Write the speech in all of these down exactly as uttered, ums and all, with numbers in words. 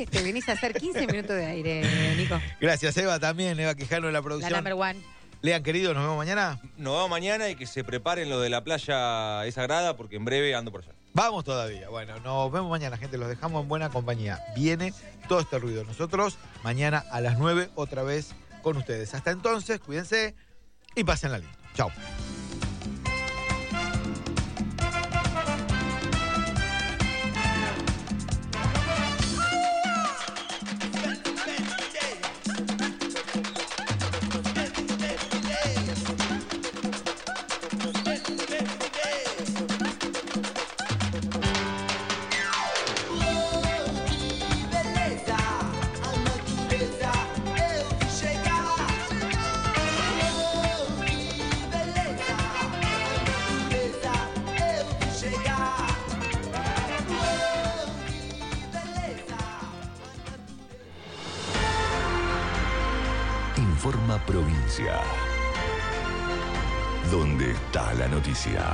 qué te venís a hacer quince minutos de aire, Nico? Gracias, Eva, también, Eva Quijano de la producción. La number one. Lean, querido, nos vemos mañana. Nos vemos mañana y que se preparen lo de la playa es sagrada porque en breve ando por allá. Vamos todavía. Bueno, nos vemos mañana, gente. Los dejamos en buena compañía. Viene todo este ruido. Nosotros mañana a las nueve otra vez con ustedes. Hasta entonces, cuídense y pásenla lindo. Chao. Informa Provincia. ¿Dónde está la noticia?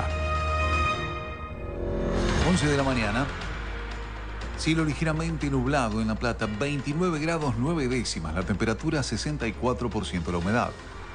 once de la mañana. Cielo ligeramente nublado en La Plata, veintinueve grados nueve décimas. La temperatura sesenta y cuatro por ciento la humedad.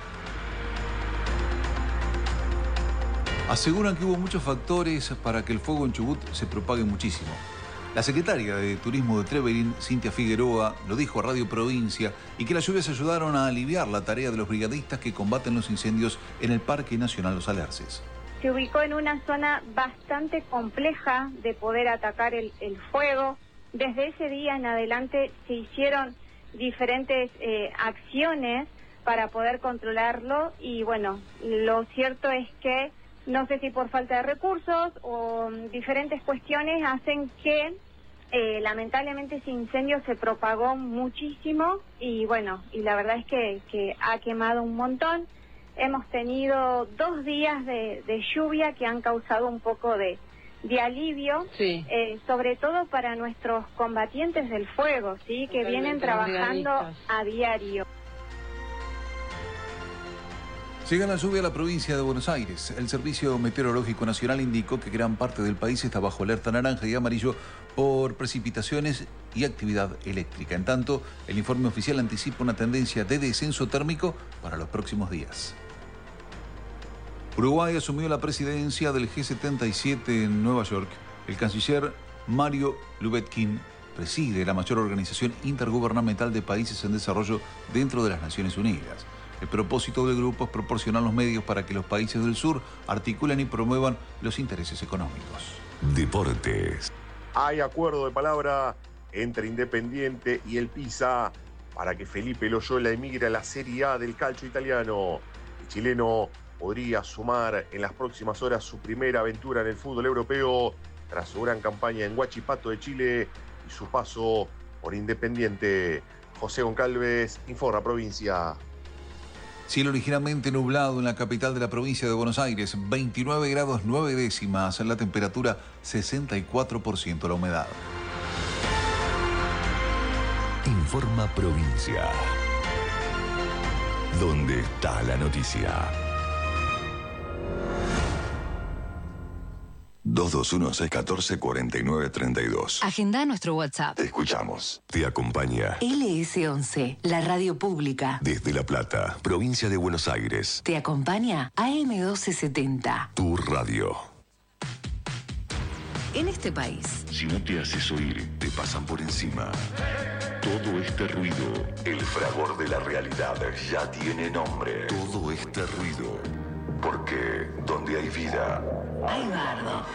Aseguran que hubo muchos factores para que el fuego en Chubut se propague muchísimo. La secretaria de Turismo de Trevelin, Cintia Figueroa, lo dijo a Radio Provincia, y que las lluvias ayudaron a aliviar la tarea de los brigadistas que combaten los incendios en el Parque Nacional Los Alerces. Se ubicó en una zona bastante compleja de poder atacar el, el fuego. Desde ese día en adelante se hicieron diferentes eh, acciones para poder controlarlo y bueno, lo cierto es que no sé si por falta de recursos o um, diferentes cuestiones hacen que eh, lamentablemente ese incendio se propagó muchísimo y bueno, y la verdad es que, que ha quemado un montón. Hemos tenido dos días de, de lluvia que han causado un poco de, de alivio, sí. eh, sobre todo para nuestros combatientes del fuego, sí, que vienen trabajando a diario. Llega la lluvia a la provincia de Buenos Aires. El Servicio Meteorológico Nacional indicó que gran parte del país está bajo alerta naranja y amarillo por precipitaciones y actividad eléctrica. En tanto, el informe oficial anticipa una tendencia de descenso térmico para los próximos días. Uruguay asumió la presidencia del G setenta y siete en Nueva York. El canciller Mario Lubetkin preside la mayor organización intergubernamental de países en desarrollo dentro de las Naciones Unidas. El propósito del grupo es proporcionar los medios para que los países del sur articulen y promuevan los intereses económicos. Deportes. Hay acuerdo de palabra entre Independiente y el Pisa para que Felipe Loyola emigre a la Serie A del calcio italiano. El chileno podría sumar en las próximas horas su primera aventura en el fútbol europeo tras su gran campaña en Huachipato de Chile y su paso por Independiente. José Goncalves, Informa Provincia. Cielo ligeramente nublado en la capital de la provincia de Buenos Aires, veintinueve grados nueve décimas, la temperatura sesenta y cuatro por ciento la humedad. Informa Provincia. ¿Dónde está la noticia? dos dos uno seis uno cuatro cuatro nueve tres dos. Agenda nuestro WhatsApp. Te escuchamos. Te acompaña L S once, la radio pública. Desde La Plata, provincia de Buenos Aires. Te acompaña A M doce setenta. Tu radio. En este país, Si no te haces oír, te pasan por encima. Todo este ruido, el fragor de la realidad, ya tiene nombre. Todo este ruido, porque donde hay vida, hay bardo.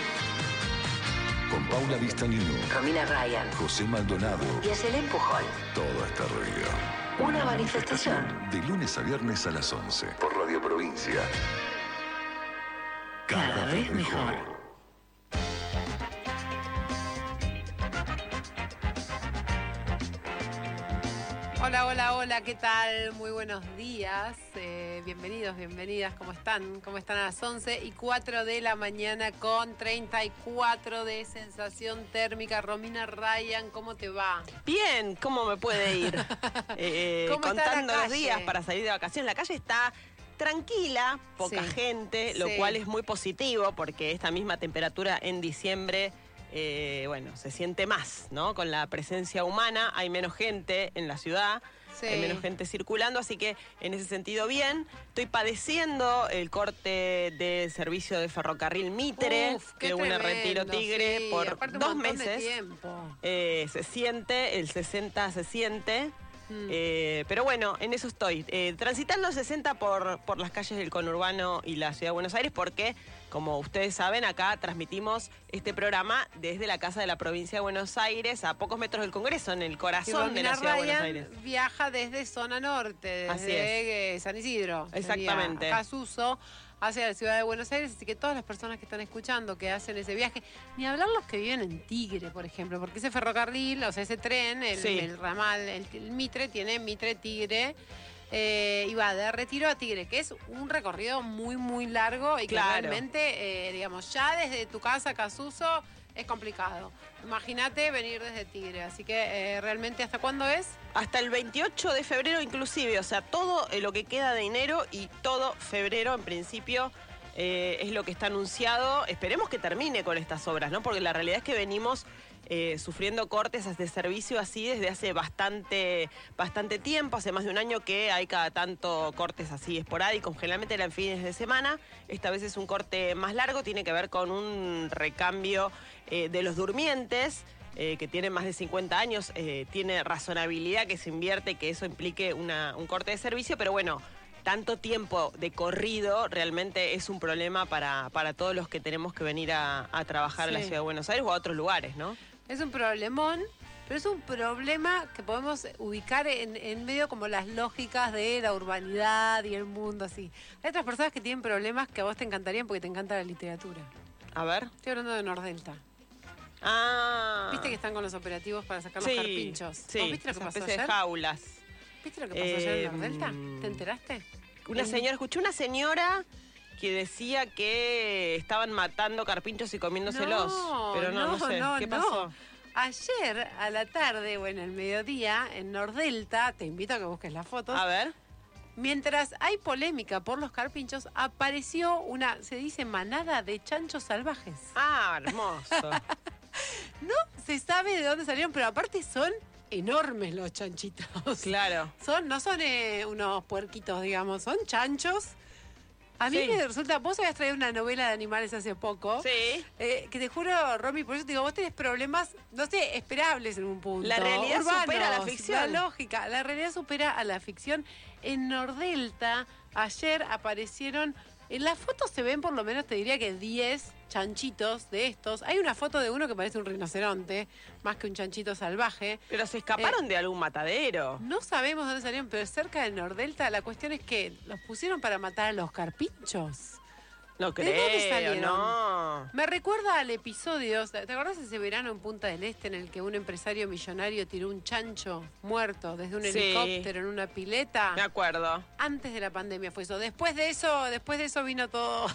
Con Paula Vistanino, Romina Ryan, José Maldonado y Ayelen Pujol. Todo este ruido. Una manifestación. De lunes a viernes a las once. Por Radio Provincia. Cada, Cada vez mejor. mejor. Hola, hola, hola, ¿qué tal? Muy buenos días. Eh, bienvenidos, bienvenidas. ¿Cómo están? ¿Cómo están a las once y cuatro de la mañana con treinta y cuatro de sensación térmica? Romina Ryan, ¿cómo te va? Bien, ¿cómo me puede ir? eh, ¿Cómo está contando la los calle? días para salir de vacaciones. La calle está tranquila, poca Sí, gente, lo sí. cual es muy positivo porque esta misma temperatura en diciembre eh, bueno, se siente más, ¿no? Con la presencia humana, hay menos gente en la ciudad. Sí. Hay menos gente circulando, así que en ese sentido bien. Estoy padeciendo el corte del servicio de ferrocarril Mitre, Uf, qué que une tremendo, Retiro Tigre sí, por aparte un dos montón de meses. tiempo. Eh, se siente, el sesenta se siente. Mm. Eh, pero bueno, en eso estoy. Eh, transitando sesenta por, por las calles del conurbano y la ciudad de Buenos Aires, porque, como ustedes saben, acá transmitimos este programa desde la Casa de la Provincia de Buenos Aires, a pocos metros del Congreso, en el Y corazón de la Romina ciudad de Buenos Ryan Aires. viaja desde zona norte, desde Así es. eh, San Isidro. Exactamente. Sería Casuso, hacia la ciudad de Buenos Aires, así que todas las personas que están escuchando, que hacen ese viaje, ni hablar los que viven en Tigre, por ejemplo, porque ese ferrocarril, o sea, ese tren, el, Sí. el ramal, el, el Mitre, tiene Mitre Tigre, eh, y va de Retiro a Tigre, que es un recorrido muy, muy largo y Claro. que realmente, eh, digamos, ya desde tu casa a Casuso es complicado. Imagínate venir desde Tigre, así que eh, realmente, ¿hasta cuándo es? Hasta el veintiocho de febrero inclusive, o sea, todo eh, lo que queda de enero y todo febrero en principio eh, es lo que está anunciado. Esperemos que termine con estas obras, ¿no? Porque la realidad es que venimos eh, sufriendo cortes de servicio así desde hace bastante, bastante tiempo, hace más de un año que hay cada tanto cortes así esporádicos, generalmente eran fines de semana, esta vez es un corte más largo, tiene que ver con un recambio eh, de los durmientes, Eh, que tiene más de cincuenta años, eh, tiene razonabilidad que se invierte y que eso implique una, un corte de servicio, pero bueno, tanto tiempo de corrido realmente es un problema para, para todos los que tenemos que venir a, a trabajar Sí. a la Ciudad de Buenos Aires o a otros lugares, ¿no? Es un problemón, pero es un problema que podemos ubicar en, en medio como las lógicas de la urbanidad y el mundo así. Hay otras personas que tienen problemas que a vos te encantarían porque te encanta la literatura. A ver. Estoy hablando de Nordelta. Ah. ¿Viste que están con los operativos para sacar sí, los carpinchos? Sí, ¿Vos viste lo que esa pasó especie ayer? de jaulas. ¿Viste lo que pasó ayer Eh, en Nordelta? ¿Te enteraste? Una En- señora, escuché una señora que decía que estaban matando carpinchos y comiéndoselos. No, pero no, no, no, sé. no, ¿Qué no. pasó? Ayer a la tarde, o en el mediodía, en Nordelta, te invito a que busques las fotos. A ver. Mientras hay polémica por los carpinchos, apareció una, se dice, manada de chanchos salvajes. Ah, hermoso. No se sabe de dónde salieron, pero aparte son enormes los chanchitos. Claro. Son, no son eh, unos puerquitos, digamos, son chanchos. A mí Sí. me resulta, vos habías traído una novela de animales hace poco. Sí. Eh, que te juro, Romy, por eso te digo, vos tenés problemas, no sé, esperables en un punto. La realidad urbanos, supera la ficción. La lógica, la realidad supera a la ficción. En Nordelta, ayer aparecieron, en la foto se ven por lo menos, te diría que diez chanchitos de estos. Hay una foto de uno que parece un rinoceronte, más que un chanchito salvaje. Pero se escaparon de algún matadero. No sabemos dónde salieron, pero cerca de Nordelta la cuestión es que los pusieron para matar a los carpinchos. No ¿De dónde creo, salieron? no. Me recuerda al episodio, ¿te acordás ese verano en Punta del Este en el que un empresario millonario tiró un chancho muerto desde un Sí. helicóptero en una pileta? Me acuerdo. Antes de la pandemia fue eso. Después de eso, después de eso vino todo.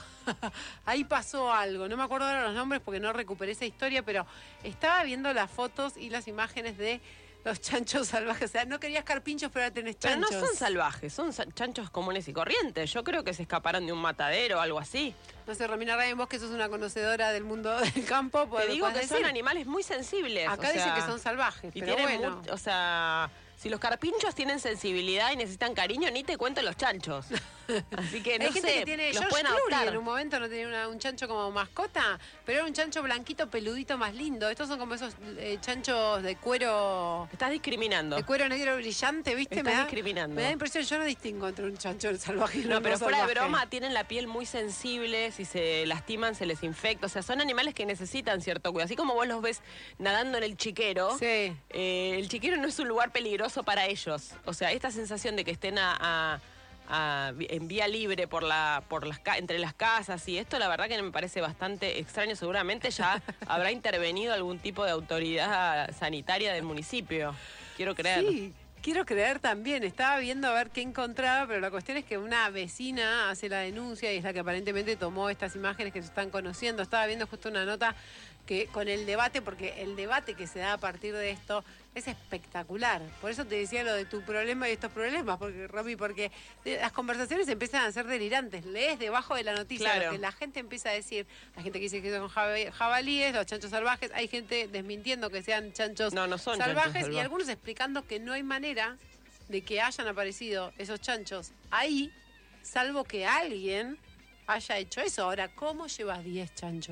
Ahí pasó algo. No me acuerdo ahora los nombres porque no recuperé esa historia, pero estaba viendo las fotos y las imágenes de los chanchos salvajes. O sea, no querías carpinchos, pero ahora tenés Pero chanchos. no son salvajes, son sa- chanchos comunes y corrientes. Yo creo que se escaparon de un matadero o algo así. No sé, Romina Ryan, vos que sos una conocedora del mundo del campo, Te podés digo que decir. son animales muy sensibles. Acá o dice sea, que son salvajes, y pero tienen bueno. mu- o sea, si los carpinchos tienen sensibilidad y necesitan cariño, ni te cuento los chanchos. Así que no Hay gente sé, que tiene. los George pueden Clooney adoptar. en un momento no tenía una- un chancho como mascota, pero era un chancho blanquito, peludito, más lindo. Estos son como esos eh, chanchos de cuero. Estás discriminando. De cuero negro brillante, ¿viste? Estás me da, discriminando. Me da impresión, yo no distingo entre un chancho salvaje y un No, pero no fuera de salvaje. broma, tienen la piel muy sensible, si se lastiman se les infecta, o sea, son animales que necesitan cierto cuidado. Así como vos los ves nadando en el chiquero, Sí. eh, el chiquero no es un lugar peligroso para ellos. O sea, esta sensación de que estén a, a- a- en vía libre por la, por las ca- entre las casas y esto, la verdad que me parece bastante extraño. Seguramente ya habrá intervenido algún tipo de autoridad sanitaria del municipio. Quiero creer. Sí, quiero creer también. Estaba viendo a ver qué encontraba, pero la cuestión es que una vecina hace la denuncia y es la que aparentemente tomó estas imágenes que se están conociendo. Estaba viendo justo una nota que con el debate, porque el debate que se da a partir de esto es espectacular. Por eso te decía lo de tu problema y estos problemas, porque Romy, porque las conversaciones empiezan a ser delirantes. Lees debajo de la noticia Claro. lo que la gente empieza a decir. Hay gente que dice que son jab- jabalíes, los chanchos salvajes. Hay gente desmintiendo que sean chanchos No, no son salvajes. chanchos Y salvajes. algunos explicando que no hay manera de que hayan aparecido esos chanchos ahí, salvo que alguien haya hecho eso. Ahora, ¿cómo llevas diez chanchos?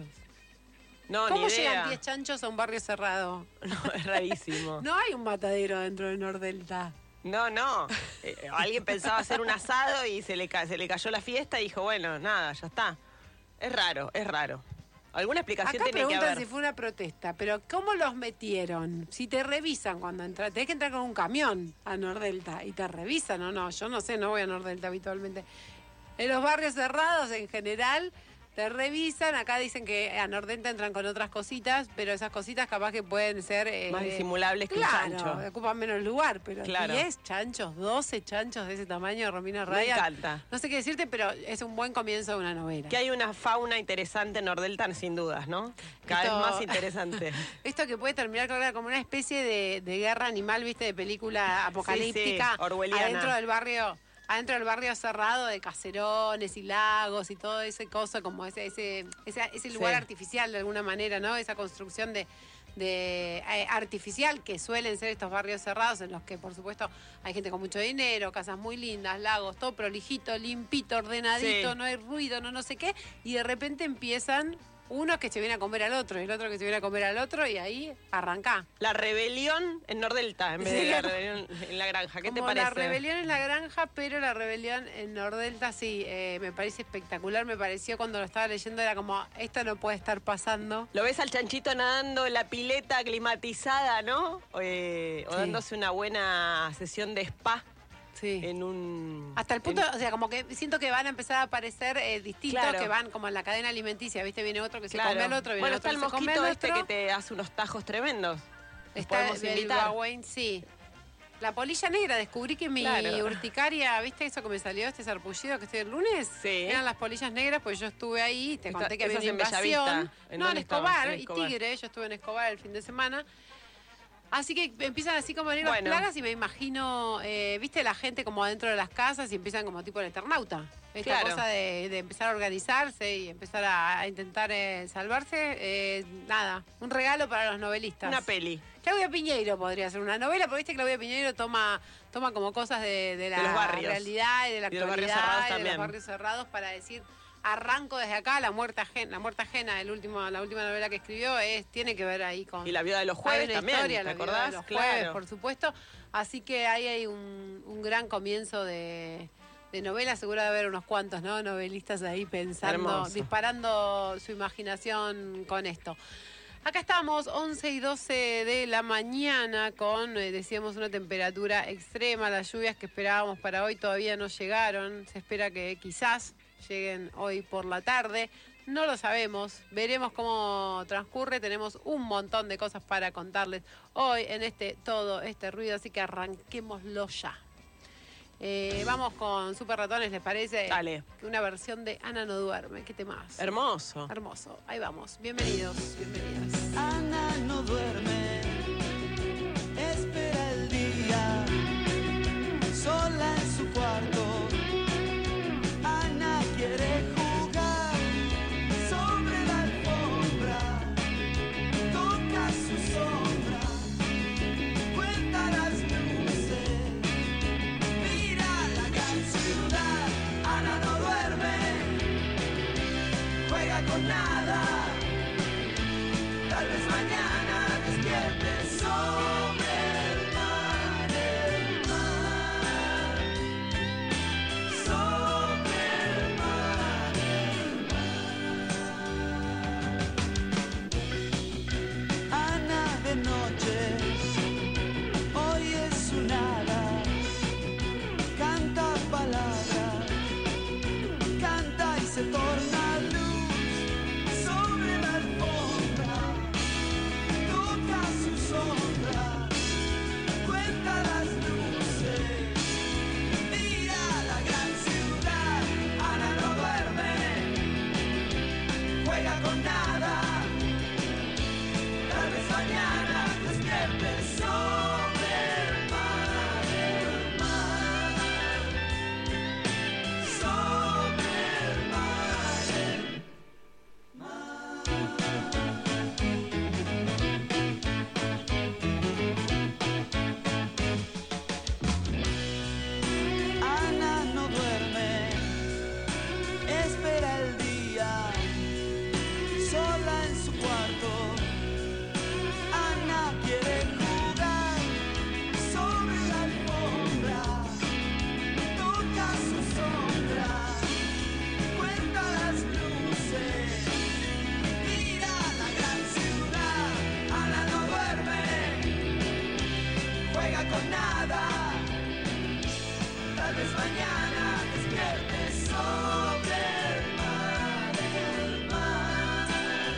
No, ¿Cómo ni idea. llegan diez chanchos a un barrio cerrado? No, es rarísimo. No hay un matadero dentro de Nordelta. No, no. Eh, alguien pensaba hacer un asado y se le, ca- se le cayó la fiesta y dijo, bueno, nada, ya está. Es raro, es raro. Alguna explicación Acá tiene que preguntan haber. si fue una protesta, pero ¿cómo los metieron? Si te revisan cuando entras, tenés que entrar con un camión a Nordelta y te revisan o no. Yo no sé, no voy a Nordelta habitualmente. En los barrios cerrados en general te revisan. Acá dicen que a Nordelta entran con otras cositas, pero esas cositas capaz que pueden ser... eh, Más disimulables que un claro, chancho. ocupan menos lugar, pero Claro. diez chanchos, doce chanchos de ese tamaño, Romina Me Ryan. encanta. No sé qué decirte, pero es un buen comienzo de una novela. Que hay una fauna interesante en Nordelta, sin dudas, ¿no? Cada Esto- vez más interesante. Esto que puede terminar claro, como una especie de, de guerra animal, viste, de película apocalíptica. Sí, sí, orwelliana. Adentro del barrio, adentro del barrio cerrado de caserones y lagos y todo ese coso, como ese, ese, ese, ese lugar Sí. artificial de alguna manera, ¿no? Esa construcción de, de eh, artificial que suelen ser estos barrios cerrados, en los que por supuesto hay gente con mucho dinero, casas muy lindas, lagos, todo prolijito, limpito, ordenadito, Sí. no hay ruido, no no sé qué, y de repente empiezan uno que se viene a comer al otro, y el otro que se viene a comer al otro, y ahí arrancá. La rebelión en Nordelta, en vez de Sí. la rebelión en la granja. ¿Qué te Como parece? la rebelión en la granja, pero la rebelión en Nordelta sí, eh, me parece espectacular. Me pareció cuando lo estaba leyendo, era como, esto no puede estar pasando. Lo ves al chanchito nadando en la pileta climatizada, ¿no? Eh, o Sí. dándose una buena sesión de spa Sí. en un... Hasta el punto, en- o sea, como que siento que van a empezar a aparecer eh, distintos, Claro. que van como en la cadena alimenticia, ¿viste? Viene otro que se Claro. come al otro, viene Bueno, otro está el que se come mosquito al este otro. que te hace unos tajos tremendos. Los Está podemos el invitar. Bagüen, sí. La polilla negra, descubrí que mi Claro. urticaria, ¿viste eso que me salió, este sarpullido que estoy el lunes? Sí. Eran las polillas negras, pues yo estuve ahí, te Esta- conté que había esas una en Bellavista. invasión. ¿En No, en dónde estabas? Escobar, En y Escobar. Tigre, yo estuve en Escobar el fin de semana. Así que empiezan así como a venir Bueno. las plagas y me imagino, eh, viste, la gente como adentro de las casas y empiezan como tipo el Eternauta. Esta Claro. cosa de, de empezar a organizarse y empezar a, a intentar eh, salvarse. eh, nada, un regalo para los novelistas. Una peli. Claudia Piñeiro podría ser una novela, porque viste que Claudia Piñeiro toma, toma como cosas de, de la De los barrios. realidad y de la Y de los barrios actualidad cerrados y de también. los barrios cerrados para decir, arranco desde acá, la muerte ajena, la muerte ajena, el último, la última novela que escribió es, tiene que ver ahí con... Y La Viuda de los Hay Jueves una también, historia, ¿te La Viuda acordás? de los jueves, Claro. por supuesto. Así que ahí hay un, un gran comienzo de, de novela, seguro de haber unos cuantos, ¿no? Novelistas ahí pensando, Hermoso. disparando su imaginación con esto. Acá estamos, once y doce de la mañana, con, eh, decíamos, una temperatura extrema. Las lluvias que esperábamos para hoy todavía no llegaron. Se espera que quizás lleguen hoy por la tarde. No lo sabemos, veremos cómo transcurre. Tenemos un montón de cosas para contarles hoy en este todo este ruido, así que arranquémoslo ya. Eh, vamos con Super Ratones, ¿les parece? Dale. Una versión de Ana no duerme. ¿Qué temas? Hermoso. Hermoso. Ahí vamos. Bienvenidos, bienvenidas. Ana no duerme, espera el día, sola en su cuarto. Ana quiere jugar sobre la alfombra, toca su sombra, cuenta las luces, mira la gran ciudad. Ana no duerme, juega con nada. Tal vez mañana despierte sobre el mar, el mar, sobre el mar, el mar. Ana de noches, hoy es su nada, canta palabras, canta y se torna luz sobre la alfombra. Toca su sombra, juega con nada. Tal vez mañana despierte sobre el mar, el mar,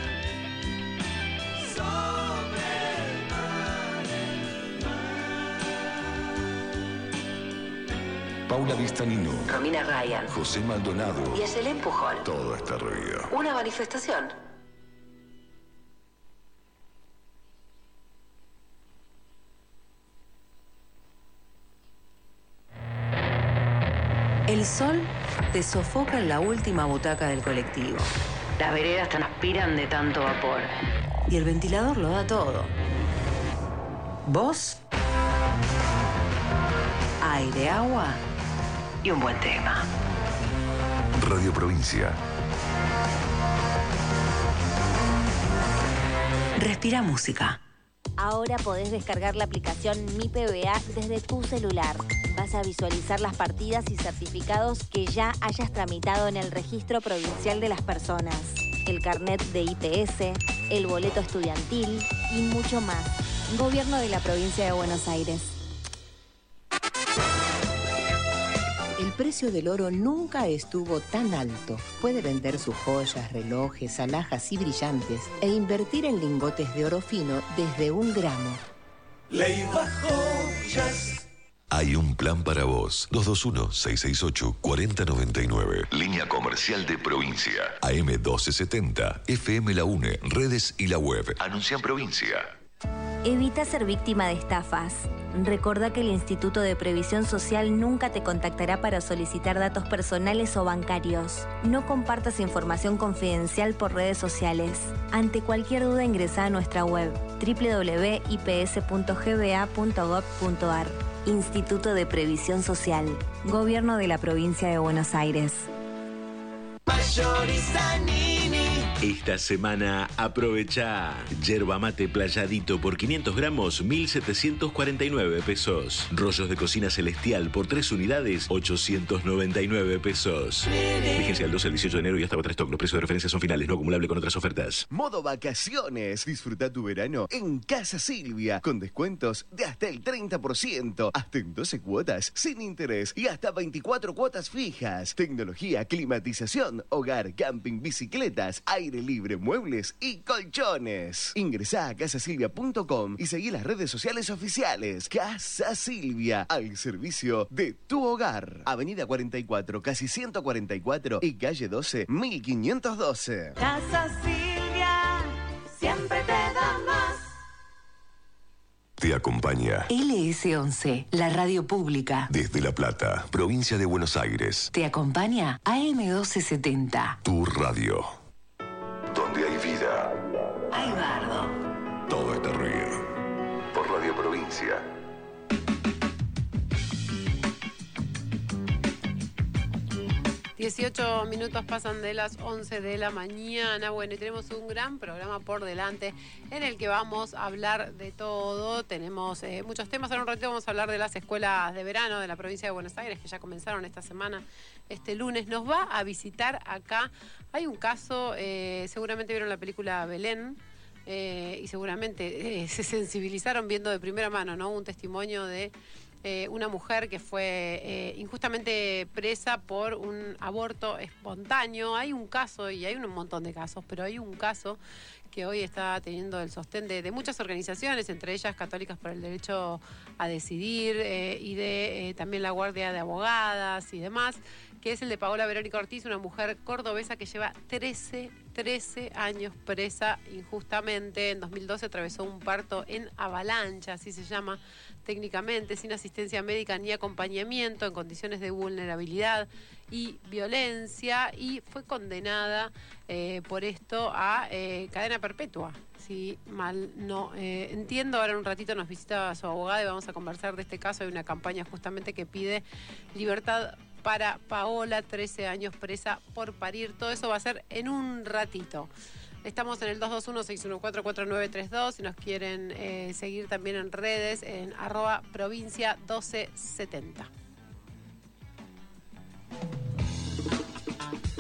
sobre el mar, el mar. Paula Vistanino, Romina Ryan, José Maldonado y Ayelen Pujol. Todo este ruido. Una manifestación. El sol te sofoca en la última butaca del colectivo. Las veredas transpiran de tanto vapor. Y el ventilador lo da todo. ¿Vos? Aire, agua Y un buen tema. Radio Provincia. Respira música. Ahora podés descargar la aplicación Mi P B A desde tu celular. Vas a visualizar las partidas y certificados que ya hayas tramitado en el Registro Provincial de las Personas, el carnet de I P S, el boleto estudiantil y mucho más. Gobierno de la Provincia de Buenos Aires. El precio del oro nunca estuvo tan alto. Puede vender sus joyas, relojes, alhajas y brillantes e invertir en lingotes de oro fino desde un gramo. Leiva Joyas. Hay un plan para vos. dos dos uno, seis seis ocho, cuatro cero nueve nueve. Línea comercial de provincia. A M doce setenta. F M La UNE. Redes y la web. Anuncia en provincia. Evita ser víctima de estafas. Recordá que el Instituto de Previsión Social nunca te contactará para solicitar datos personales o bancarios. No compartas información confidencial por redes sociales. Ante cualquier duda ingresá a nuestra web doble u doble u doble u punto i p s punto g b a punto gov punto a r. Instituto de Previsión Social. Gobierno de la Provincia de Buenos Aires. Esta semana aprovecha yerba mate playadito por quinientos gramos, mil setecientos cuarenta y nueve pesos. Rollos de cocina celestial por tres unidades, ochocientos noventa y nueve pesos. Vigencia del doce al dieciocho de enero y hasta otra stock. Los precios de referencia son finales, no acumulable con otras ofertas. Modo vacaciones. Disfruta tu verano en Casa Silvia con descuentos de hasta el treinta por ciento, hasta en doce cuotas sin interés y hasta veinticuatro cuotas fijas. Tecnología, climatización, hogar, camping, bicicletas, aire libre, muebles y colchones. Ingresá a casa silvia punto com y seguí las redes sociales oficiales. Casa Silvia, al servicio de tu hogar. Avenida cuarenta y cuatro, casi ciento cuarenta y cuatro y calle doce, mil quinientos doce. Casa Silvia, siempre te da más. Te acompaña L S once, la radio pública. desde La Plata, provincia de Buenos Aires. Te acompaña A M doce setenta. Tu radio. Donde hay vida. Hay bardo. Todo este ruido. Por Radio Provincia. dieciocho minutos pasan de las once de la mañana. Bueno, y tenemos un gran programa por delante en el que vamos a hablar de todo. Tenemos eh, muchos temas. Ahora un ratito vamos a hablar de las escuelas de verano de la provincia de Buenos Aires, que ya comenzaron esta semana, este lunes. Nos va a visitar acá. Hay un caso, eh, seguramente vieron la película Belén. Eh, y seguramente eh, se sensibilizaron viendo de primera mano, ¿no? Un testimonio de eh, una mujer que fue eh, injustamente presa por un aborto espontáneo. Hay un caso, y hay un montón de casos, pero hay un caso que hoy está teniendo el sostén de, de muchas organizaciones, entre ellas Católicas por el Derecho a Decidir eh, y de eh, también la Guardia de Abogadas y demás, que es el de Paola Verónica Ortiz, una mujer cordobesa que lleva trece, trece años presa injustamente. En dos mil doce atravesó un parto en avalancha, así se llama técnicamente, sin asistencia médica ni acompañamiento, en condiciones de vulnerabilidad y violencia, y fue condenada eh, por esto a eh, cadena perpetua. Si mal no eh, entiendo, ahora en un ratito nos visita su abogada y vamos a conversar de este caso. Hay una campaña justamente que pide libertad para Paola, trece años presa por parir. Todo eso va a ser en un ratito. Estamos en el dos dos uno, seis uno cuatro, cuatro nueve tres dos. Si nos quieren eh, seguir también en redes, en arroba provincia doce setenta.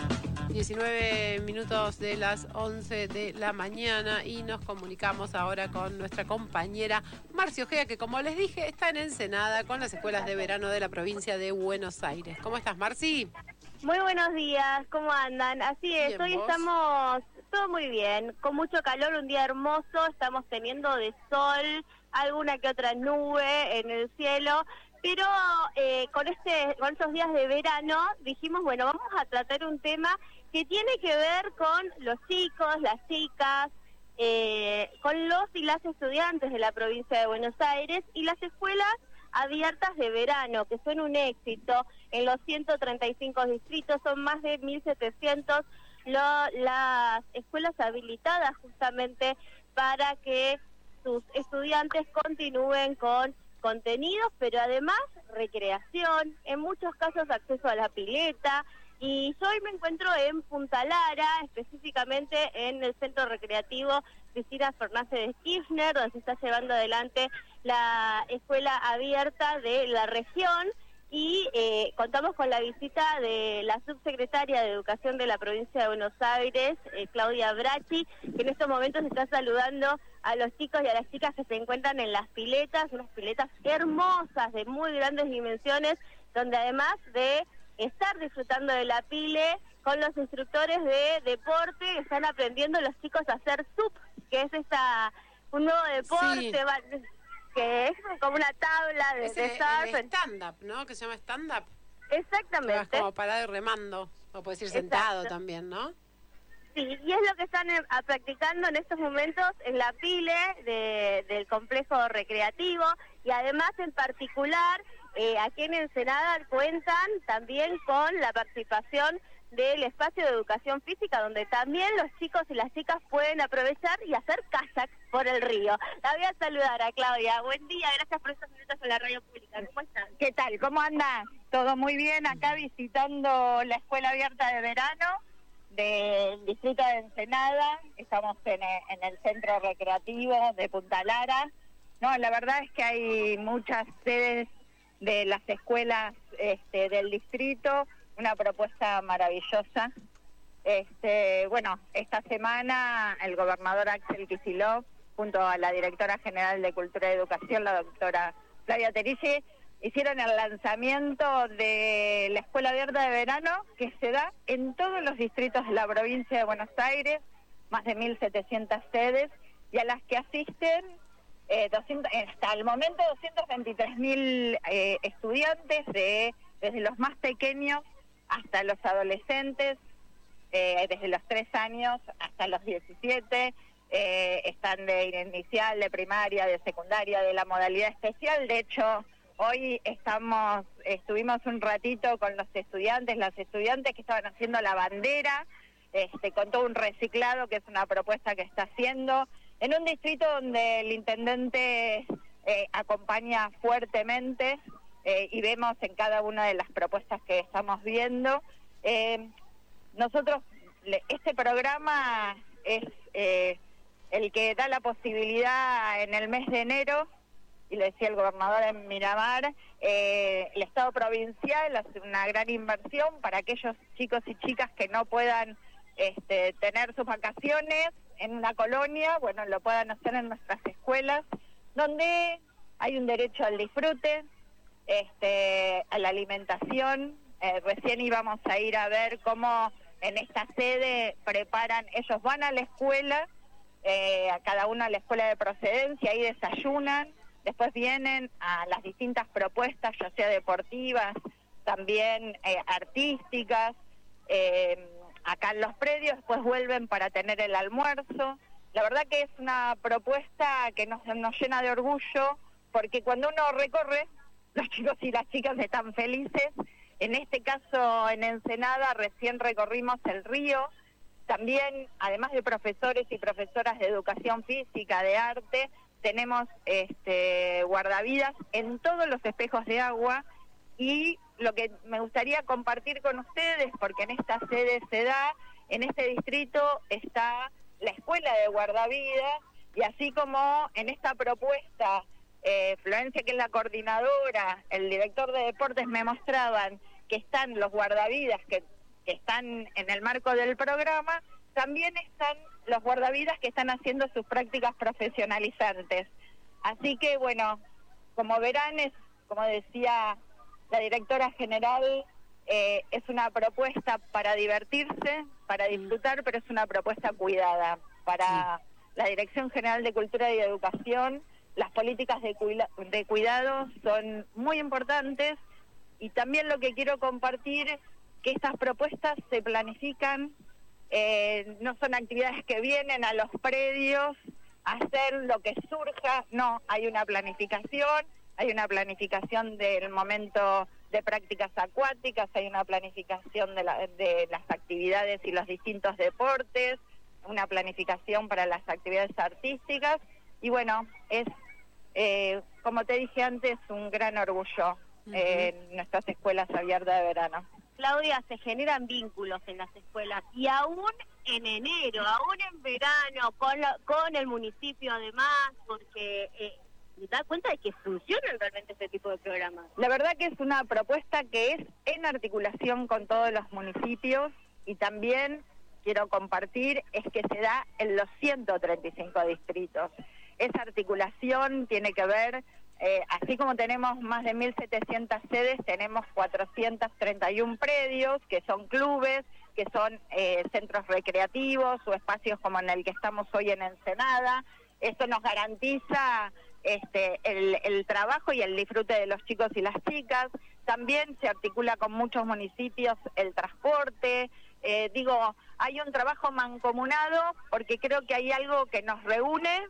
diecinueve minutos de las once de la mañana y nos comunicamos ahora con nuestra compañera Marci Ojea, que como les dije está en Ensenada con las escuelas de verano de la provincia de Buenos Aires. ¿Cómo estás, Marci? Muy buenos días, ¿cómo andan? Así es, Bien, hoy ¿vos? estamos todo muy bien, con mucho calor, un día hermoso, estamos teniendo de sol, alguna que otra nube en el cielo, pero eh, con este con estos días de verano dijimos, bueno, vamos a tratar un tema que tiene que ver con los chicos, las chicas, eh, con los y las estudiantes de la provincia de Buenos Aires y las escuelas abiertas de verano, que son un éxito en los ciento treinta y cinco distritos, son más de mil setecientos lo, las escuelas habilitadas justamente para que sus estudiantes continúen con contenidos, pero además recreación, en muchos casos acceso a la pileta. Y yo hoy me encuentro en Punta Lara, específicamente en el Centro Recreativo Cristina Fernández de Kirchner, donde se está llevando adelante la escuela abierta de la región, y eh, contamos con la visita de la subsecretaria de Educación de la provincia de Buenos Aires, eh, Claudia Brachi, que en estos momentos está saludando a los chicos y a las chicas que se encuentran en las piletas, unas piletas hermosas de muy grandes dimensiones, donde además de estar disfrutando de la pile con los instructores de deporte, están aprendiendo los chicos a hacer S U P, que es esta un nuevo deporte, Sí. va- que es como una tabla de, Es de el, surf. el stand-up, ¿no? Que se llama stand-up. Exactamente. Que vas como parado y remando. O puedes ir sentado Exacto. también, ¿no? Sí, y es lo que están eh, a- practicando en estos momentos en la pile de- del complejo recreativo, y además en particular eh, aquí en Ensenada cuentan también con la participación del espacio de educación física, donde también los chicos y las chicas pueden aprovechar y hacer kayak por el río. La voy a saludar a Claudia. Buen día, gracias por estos minutos en la radio pública. ¿Cómo están? ¿Qué tal? ¿Cómo anda? Todo muy bien, acá visitando la Escuela Abierta de Verano del Distrito de Ensenada. Estamos en, e- en el Centro Recreativo de Punta Lara. No, la verdad es que hay muchas sedes de las escuelas este, del distrito, una propuesta maravillosa. Este, bueno, esta semana el gobernador Axel Kicillof, junto a la directora general de Cultura y Educación, la doctora Flavia Terici, hicieron el lanzamiento de la Escuela Abierta de Verano, que se da en todos los distritos de la provincia de Buenos Aires, más de mil setecientas sedes, y a las que asisten eh, doscientos, hasta el momento doscientos veintitrés mil eh, estudiantes, de, desde los más pequeños hasta los adolescentes, eh, desde los tres años hasta los diecisiete, eh, están de inicial, de primaria, de secundaria, de la modalidad especial. De hecho, hoy estamos, estuvimos un ratito con los estudiantes, las estudiantes que estaban haciendo la bandera, este, con todo un reciclado, que es una propuesta que está haciendo, en un distrito donde el intendente eh, acompaña fuertemente, eh, y vemos en cada una de las propuestas que estamos viendo. Eh, nosotros, le- este programa es eh, el que da la posibilidad en el mes de enero, y le decía el gobernador en Miramar, eh, el Estado provincial hace una gran inversión para aquellos chicos y chicas que no puedan este, tener sus vacaciones en una colonia, bueno, lo puedan hacer en nuestras escuelas, donde hay un derecho al disfrute, este, a la alimentación. Eh, recién íbamos a ir a ver cómo en esta sede preparan, ellos van a la escuela, eh, a cada uno a la escuela de procedencia, ahí desayunan, después vienen a las distintas propuestas, ya sea deportivas, también eh, artísticas, eh, acá en los predios, después vuelven para tener el almuerzo. La verdad que es una propuesta que nos, nos llena de orgullo, porque cuando uno recorre, los chicos y las chicas están felices. En este caso, en Ensenada, recién recorrimos el río. También, además de profesores y profesoras de educación física, de arte, tenemos este, guardavidas en todos los espejos de agua. Y lo que me gustaría compartir con ustedes, porque en esta sede se da, en este distrito está la escuela de guardavidas, y así como en esta propuesta, eh, Florencia, que es la coordinadora, el director de deportes, me mostraban que están los guardavidas que que están en el marco del programa, también están los guardavidas que están haciendo sus prácticas profesionalizantes. Así que, bueno, como verán, es, como decía la directora general, eh, es una propuesta para divertirse, para disfrutar, pero es una propuesta cuidada. Para la Dirección General de Cultura y Educación, las políticas de, cuida- de cuidado son muy importantes, y también lo que quiero compartir, que estas propuestas se planifican, eh, no son actividades que vienen a los predios a hacer lo que surja, no, hay una planificación, hay una planificación del momento de prácticas acuáticas, hay una planificación de, la, de las actividades y los distintos deportes, una planificación para las actividades artísticas, y bueno, es, eh, como te dije antes, un gran orgullo uh-huh. eh, en nuestras escuelas abiertas de verano. Claudia, se generan vínculos en las escuelas, y aún en enero, aún en verano, con, la, con el municipio además, porque eh, se da cuenta de que funcionan realmente este tipo de programas. La verdad que es una propuesta que es en articulación con todos los municipios, y también quiero compartir, es que se da en los ciento treinta y cinco distritos. Esa articulación tiene que ver, eh, así como tenemos más de mil setecientas sedes, tenemos cuatrocientos treinta y uno predios, que son clubes, que son eh, centros recreativos o espacios como en el que estamos hoy en Ensenada. Esto nos garantiza este, el, el trabajo y el disfrute de los chicos y las chicas. También se articula con muchos municipios el transporte. Eh, digo, hay un trabajo mancomunado, porque creo que hay algo que nos reúne,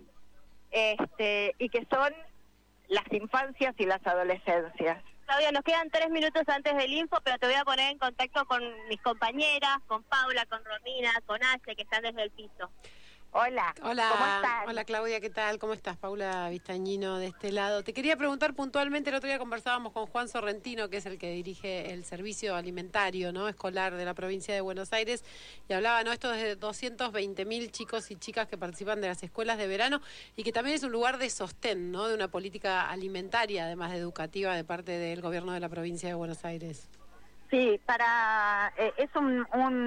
este, y que son las infancias y las adolescencias. Claudia, nos quedan tres minutos antes del info, pero te voy a poner en contacto con mis compañeras, con Paula, con Romina, con Ace, que están desde el piso. Hola, Hola, ¿cómo están? Hola Claudia, ¿qué tal? ¿Cómo estás? Paula Vistañino de este lado. Te quería preguntar puntualmente, el otro día conversábamos con Juan Sorrentino, que es el que dirige el servicio alimentario, ¿no?, escolar de la provincia de Buenos Aires, y hablaba, ¿no?, esto de doscientos veinte mil chicos y chicas que participan de las escuelas de verano, y que también es un lugar de sostén, ¿no?, de una política alimentaria, además de educativa, de parte del gobierno de la provincia de Buenos Aires. Sí, para eh, es un,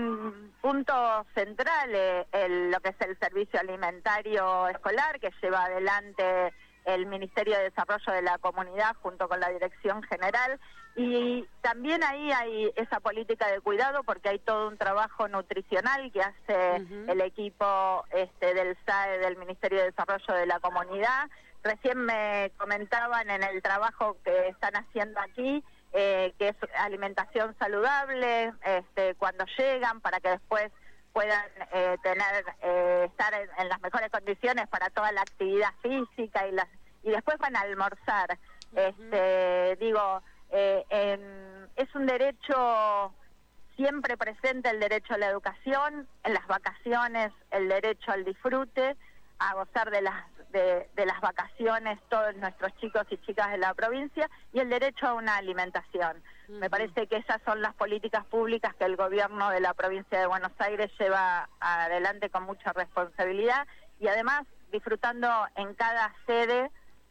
un punto central eh, el, lo que es el servicio alimentario escolar, que lleva adelante el Ministerio de Desarrollo de la Comunidad junto con la Dirección General, y también ahí hay esa política de cuidado, porque hay todo un trabajo nutricional que hace uh-huh. el equipo este, del S A E, del Ministerio de Desarrollo de la Comunidad. Recién me comentaban en el trabajo que están haciendo aquí, Eh, que es alimentación saludable este, cuando llegan, para que después puedan eh, tener eh, estar en, en las mejores condiciones para toda la actividad física, y las y después van a almorzar. Uh-huh. Este, digo, eh, en, es un derecho siempre presente, el derecho a la educación, en las vacaciones el derecho al disfrute, a gozar de las de, de las vacaciones todos nuestros chicos y chicas de la provincia, y el derecho a una alimentación. Uh-huh. Me parece que esas son las políticas públicas que el gobierno de la provincia de Buenos Aires lleva adelante con mucha responsabilidad, y además disfrutando en cada sede.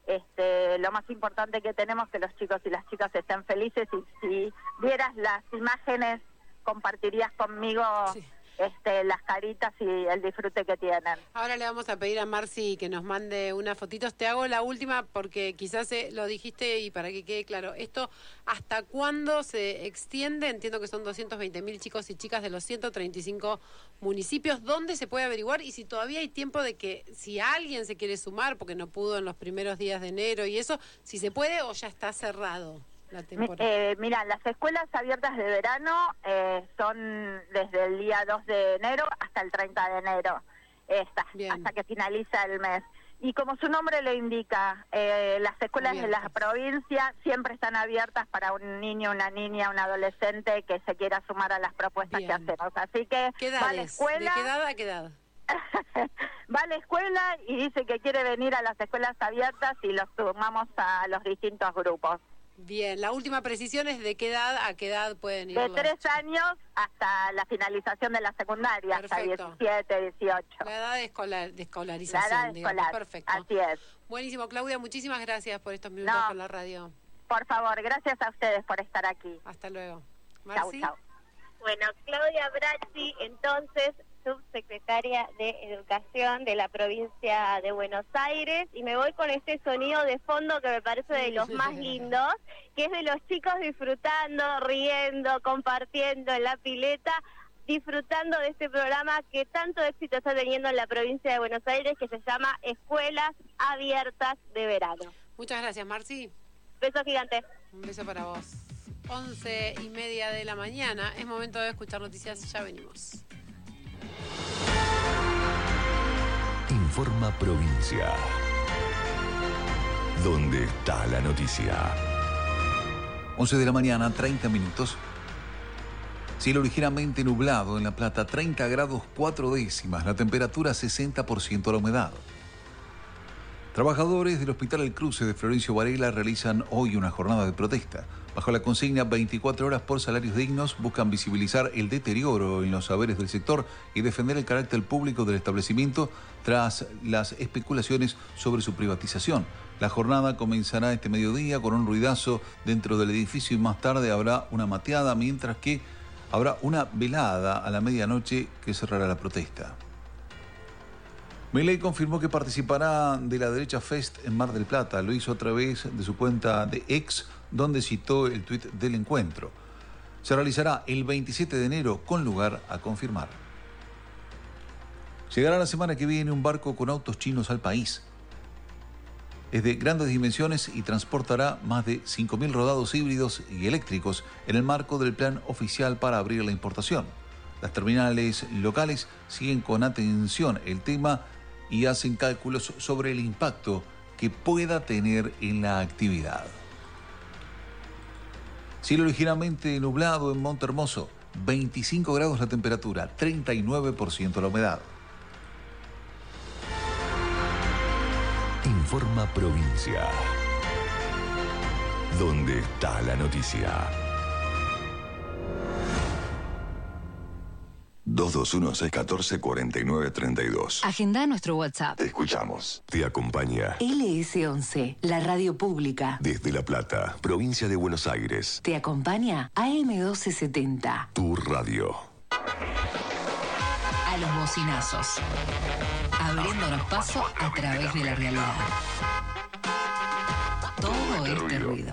Este, lo más importante que tenemos es que los chicos y las chicas estén felices, y si vieras las imágenes compartirías conmigo sí. Este, las caritas y el disfrute que tienen. Ahora le vamos a pedir a Marci que nos mande unas fotitos. Te hago la última porque quizás eh, lo dijiste, y para que quede claro, ¿esto hasta cuándo se extiende? Entiendo que son doscientos veinte mil chicos y chicas de los ciento treinta y cinco municipios. ¿Dónde se puede averiguar? Y si todavía hay tiempo de que, si alguien se quiere sumar, porque no pudo en los primeros días de enero y eso, si se puede o ya está cerrado la temporada. Eh, mira, las escuelas abiertas de verano eh, son desde el día dos de enero hasta el treinta de enero, esta, hasta que finaliza el mes. Y como su nombre lo indica, eh, las escuelas abiertas de la provincia siempre están abiertas para un niño, una niña, un adolescente que se quiera sumar a las propuestas Bien. que hacemos. Así que ¿Qué va a la escuela. ¿De qué edad a qué edad? Va a la escuela y dice que quiere venir a las escuelas abiertas, y los sumamos a los distintos grupos. Bien, la última precisión es de qué edad a qué edad pueden ir. De los... tres años hasta la finalización de la secundaria, Perfecto. hasta diecisiete, dieciocho. La edad de, escolar, de escolarización, La edad digamos. escolar, Perfecto. así es. Buenísimo, Claudia, muchísimas gracias por estos minutos no, con la radio. Por favor, gracias a ustedes por estar aquí. Hasta luego. Chau, chau. Bueno, Claudia Bracci, entonces, subsecretaria de Educación de la provincia de Buenos Aires, y me voy con este sonido de fondo que me parece de los más lindos, que es de los chicos disfrutando, riendo, compartiendo en la pileta, disfrutando de este programa que tanto éxito está teniendo en la provincia de Buenos Aires, que se llama Escuelas Abiertas de Verano. Muchas gracias, Marci. Beso gigante. Un beso para vos. Once y media de la mañana. Es momento de escuchar noticias. Ya venimos. Informa Provincia. ¿Dónde está la noticia? once de la mañana, treinta minutos. Cielo ligeramente nublado en La Plata, treinta grados cuatro décimas. La temperatura sesenta por ciento la humedad. Trabajadores del Hospital El Cruce de Florencio Varela realizan hoy una jornada de protesta. Bajo la consigna veinticuatro horas por salarios dignos, buscan visibilizar el deterioro en los saberes del sector y defender el carácter público del establecimiento tras las especulaciones sobre su privatización. La jornada comenzará este mediodía con un ruidazo dentro del edificio y más tarde habrá una mateada, mientras que habrá una velada a la medianoche que cerrará la protesta. Milei confirmó que participará de la Derecha Fest en Mar del Plata. Lo hizo a través de su cuenta de X, donde citó el tuit del encuentro. Se realizará el veintisiete de enero con lugar a confirmar. Llegará la semana que viene un barco con autos chinos al país. Es de grandes dimensiones y transportará más de cinco mil rodados híbridos y eléctricos en el marco del plan oficial para abrir la importación. Las terminales locales siguen con atención el tema y hacen cálculos sobre el impacto que pueda tener en la actividad. Cielo ligeramente nublado en Monte Hermoso, veinticinco grados la temperatura, treinta y nueve por ciento la humedad. Informa Provincia. ¿Dónde está la noticia? dos dos uno seis uno cuatro cuatro nueve tres dos. Agenda nuestro WhatsApp. Te escuchamos. Te acompaña L S once, la radio pública. desde La Plata, provincia de Buenos Aires. Te acompaña A M doce setenta. Tu radio. A los bocinazos. Abriéndonos paso a través de la realidad. Todo este ruido.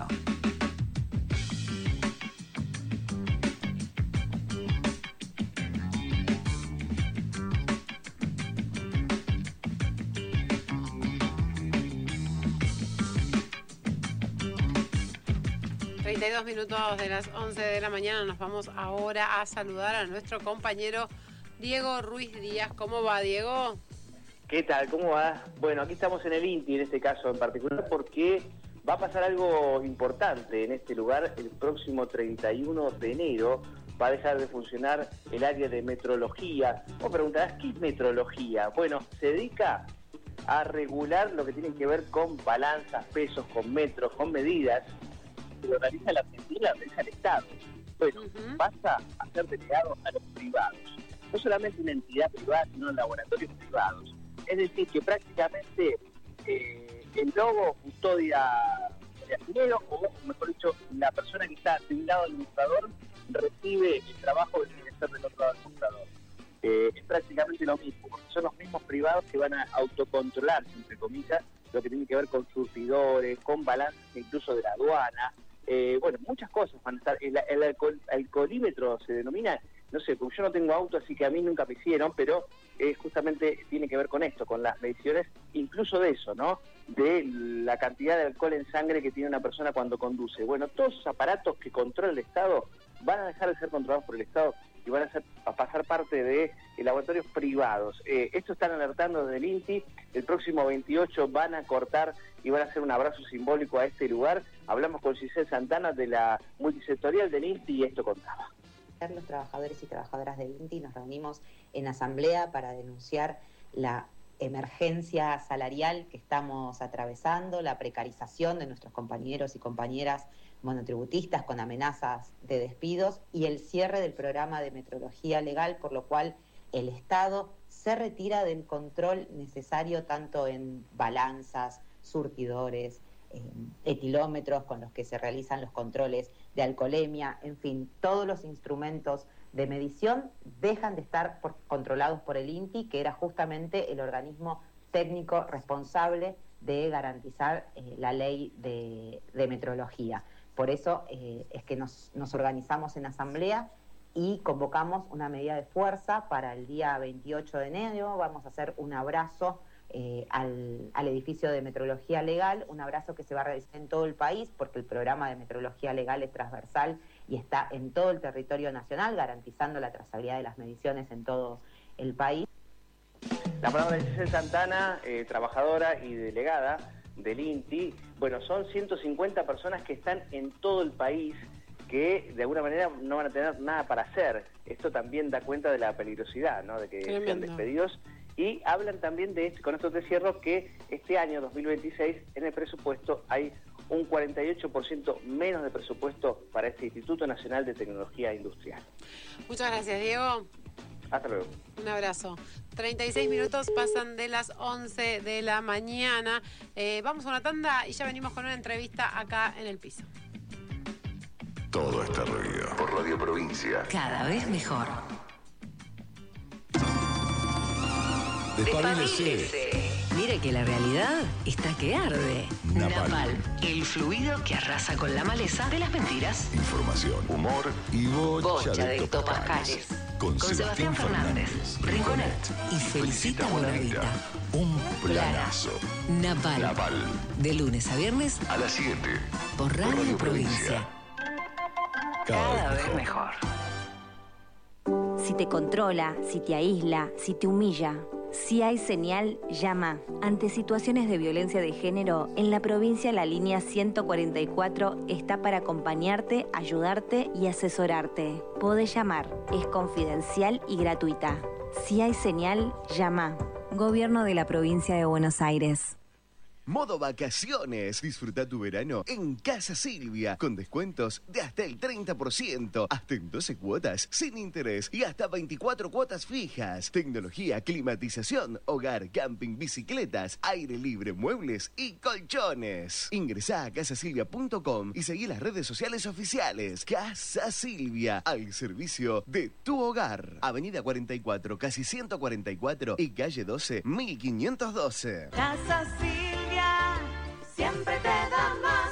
treinta y dos minutos de las once de la mañana. Nos vamos ahora a saludar a nuestro compañero Diego Ruiz Díaz. ¿Cómo va, Diego? ¿Qué tal? ¿Cómo va? Bueno, aquí estamos en el INTI en este caso en particular porque va a pasar algo importante en este lugar. El próximo treinta y uno de enero va a dejar de funcionar el área de metrología. Vos preguntarás, ¿qué es metrología? Bueno, se dedica a regular lo que tiene que ver con balanzas, pesos, con metros, con medidas. Que lo realiza la Argentina, lo realiza el Estado. Bueno, uh-huh. pasa a ser delegado a los privados. No solamente una entidad privada, sino laboratorios privados. Es decir, que prácticamente eh, el logo custodia el dinero, o mejor dicho, la persona que está de un lado del mostrador recibe el trabajo que tiene que ser del otro lado del mostrador. Eh, es prácticamente lo mismo, porque son los mismos privados que van a autocontrolarse, entre comillas, lo que tiene que ver con surtidores, con balances incluso de la aduana. Eh, bueno, muchas cosas van a estar. El, el alcohol, alcoholímetro se denomina, no sé, porque yo no tengo auto, así que a mí nunca me hicieron, pero eh, justamente tiene que ver con esto, con las mediciones, incluso de eso, ¿no? De la cantidad de alcohol en sangre que tiene una persona cuando conduce. Bueno, todos esos aparatos que controla el Estado van a dejar de ser controlados por el Estado y van a, ser, a pasar parte de laboratorios privados. Eh, esto están alertando desde el INTI. El próximo veintiocho van a cortar y van a hacer un abrazo simbólico a este lugar. Hablamos con Giselle Santana de la multisectorial del INTI y esto contaba. Los trabajadores y trabajadoras del INTI nos reunimos en asamblea para denunciar la emergencia salarial que estamos atravesando, la precarización de nuestros compañeros y compañeras monotributistas con amenazas de despidos y el cierre del programa de metrología legal, por lo cual el Estado se retira del control necesario tanto en balanzas, surtidores, eh, etilómetros con los que se realizan los controles de alcoholemia, en fin, todos los instrumentos de medición dejan de estar por, controlados por el INTI, que era justamente el organismo técnico responsable de garantizar eh, la ley de, de metrología. Por eso eh, es que nos, nos organizamos en asamblea y convocamos una medida de fuerza para el día veintiocho de enero. Vamos a hacer un abrazo eh, al, al edificio de metrología legal, un abrazo que se va a realizar en todo el país, porque el programa de metrología legal es transversal y está en todo el territorio nacional, garantizando la trazabilidad de las mediciones en todo el país. La palabra de César Santana, eh, trabajadora y delegada del INTI. Bueno, son ciento cincuenta personas que están en todo el país, que de alguna manera no van a tener nada para hacer. Esto también da cuenta de la peligrosidad, ¿no? De que Tremendo. sean despedidos. Y hablan también de, con esto te cierro, que este año dos mil veintiséis en el presupuesto hay un cuarenta y ocho por ciento menos de presupuesto para este Instituto Nacional de Tecnología Industrial. Muchas gracias, Diego. Hasta luego. Un abrazo. treinta y seis minutos pasan de las once de la mañana. Eh, vamos a una tanda y ya venimos con una entrevista acá en El Piso. Todo este ruido por Radio Provincia. Cada vez mejor. Despabilese. Mire que la realidad está que arde. Napal. Napal, el fluido que arrasa con la maleza de las mentiras. Información, humor y bocha, Bocha de de hectopascales. hectopascales. Con, Con Sebastián Fernández, Rinconet y Felicita Buenavista. Un planazo. Napal. Napal. De lunes a viernes A las siete. por Radio, Radio Provincia. Cada vez mejor. Si te controla, si te aísla, si te humilla. Si hay señal, llama. Ante situaciones de violencia de género, en la provincia la línea ciento cuarenta y cuatro está para acompañarte, ayudarte y asesorarte. Podés llamar, es confidencial y gratuita. Si hay señal, llama. Gobierno de la Provincia de Buenos Aires. Modo vacaciones. Disfruta tu verano en Casa Silvia con descuentos de hasta el treinta por ciento, hasta en doce cuotas sin interés y hasta veinticuatro cuotas fijas. Tecnología, climatización, hogar, camping, bicicletas, aire libre, muebles y colchones. Ingresá a casa silvia punto com y seguí las redes sociales oficiales. Casa Silvia, al servicio de tu hogar. Avenida cuarenta y cuatro, casi ciento cuarenta y cuatro y calle doce, mil quinientos doce. Casa Silvia siempre te da más.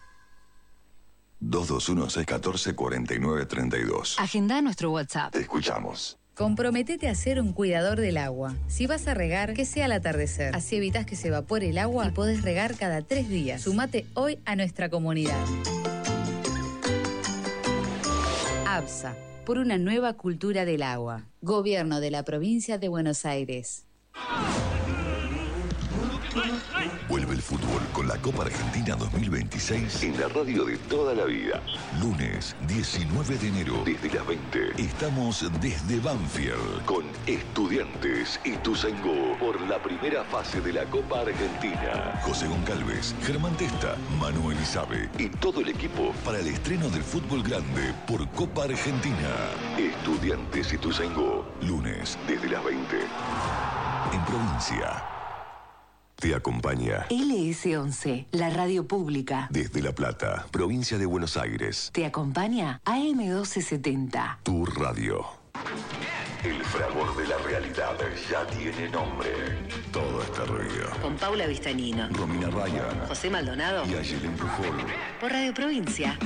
dos dos uno seis uno cuatro cuatro nueve tres dos. Agenda nuestro WhatsApp. Te escuchamos. Comprometete a ser un cuidador del agua. Si vas a regar, que sea al atardecer. Así evitas que se evapore el agua y podés regar cada tres días. Sumate hoy a nuestra comunidad. ABSA, por una nueva cultura del agua. Gobierno de la Provincia de Buenos Aires. Vuelve el fútbol con la Copa Argentina dos mil veintiséis en la radio de toda la vida. Lunes diecinueve de enero, desde las veinte. Estamos desde Banfield con Estudiantes y Ituzaingó por la primera fase de la Copa Argentina. José Goncalves, Germán Testa, Manuel Isabe y todo el equipo para el estreno del fútbol grande por Copa Argentina. Estudiantes y Ituzaingó, lunes desde las veinte. En Provincia. Te acompaña L S once, la radio pública. desde La Plata, provincia de Buenos Aires. Te acompaña A M doce setenta. Tu radio. El fragor de la realidad ya tiene nombre. Todo este ruido. Con Paula Vistañino, Romina Ryan José Maldonado y Ayelen Pujol. por Radio Provincia.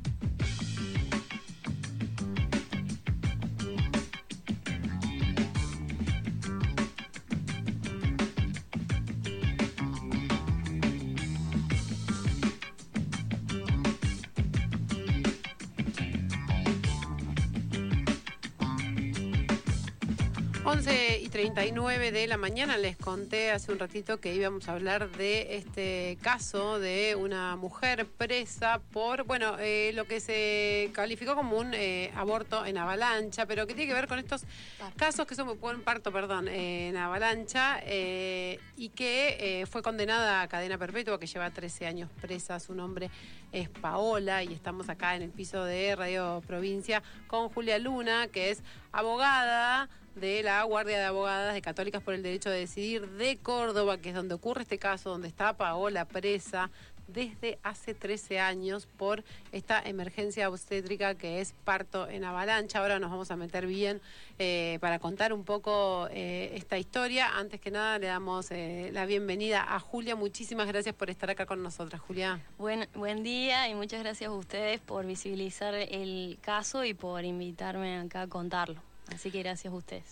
once y treinta y nueve de la mañana les conté hace un ratito que íbamos a hablar de este caso de una mujer presa por, bueno, eh, lo que se calificó como un eh, aborto en avalancha, pero que tiene que ver con estos casos que son un parto, perdón, eh, en avalancha eh, y que eh, fue condenada a cadena perpetua, que lleva trece años presa. Su nombre es Paola y estamos acá en el piso de Radio Provincia con Julia Luna, que es abogada de la Guardia de Abogadas de Católicas por el Derecho de Decidir de Córdoba, que es donde ocurre este caso, donde está Paola presa desde hace trece años por esta emergencia obstétrica que es parto en avalancha. Ahora nos vamos a meter bien eh, para contar un poco eh, esta historia. Antes que nada le damos eh, la bienvenida a Julia. Muchísimas gracias por estar acá con nosotras, Julia. Buen, buen día y muchas gracias a ustedes por visibilizar el caso y por invitarme acá a contarlo. Así que gracias a ustedes.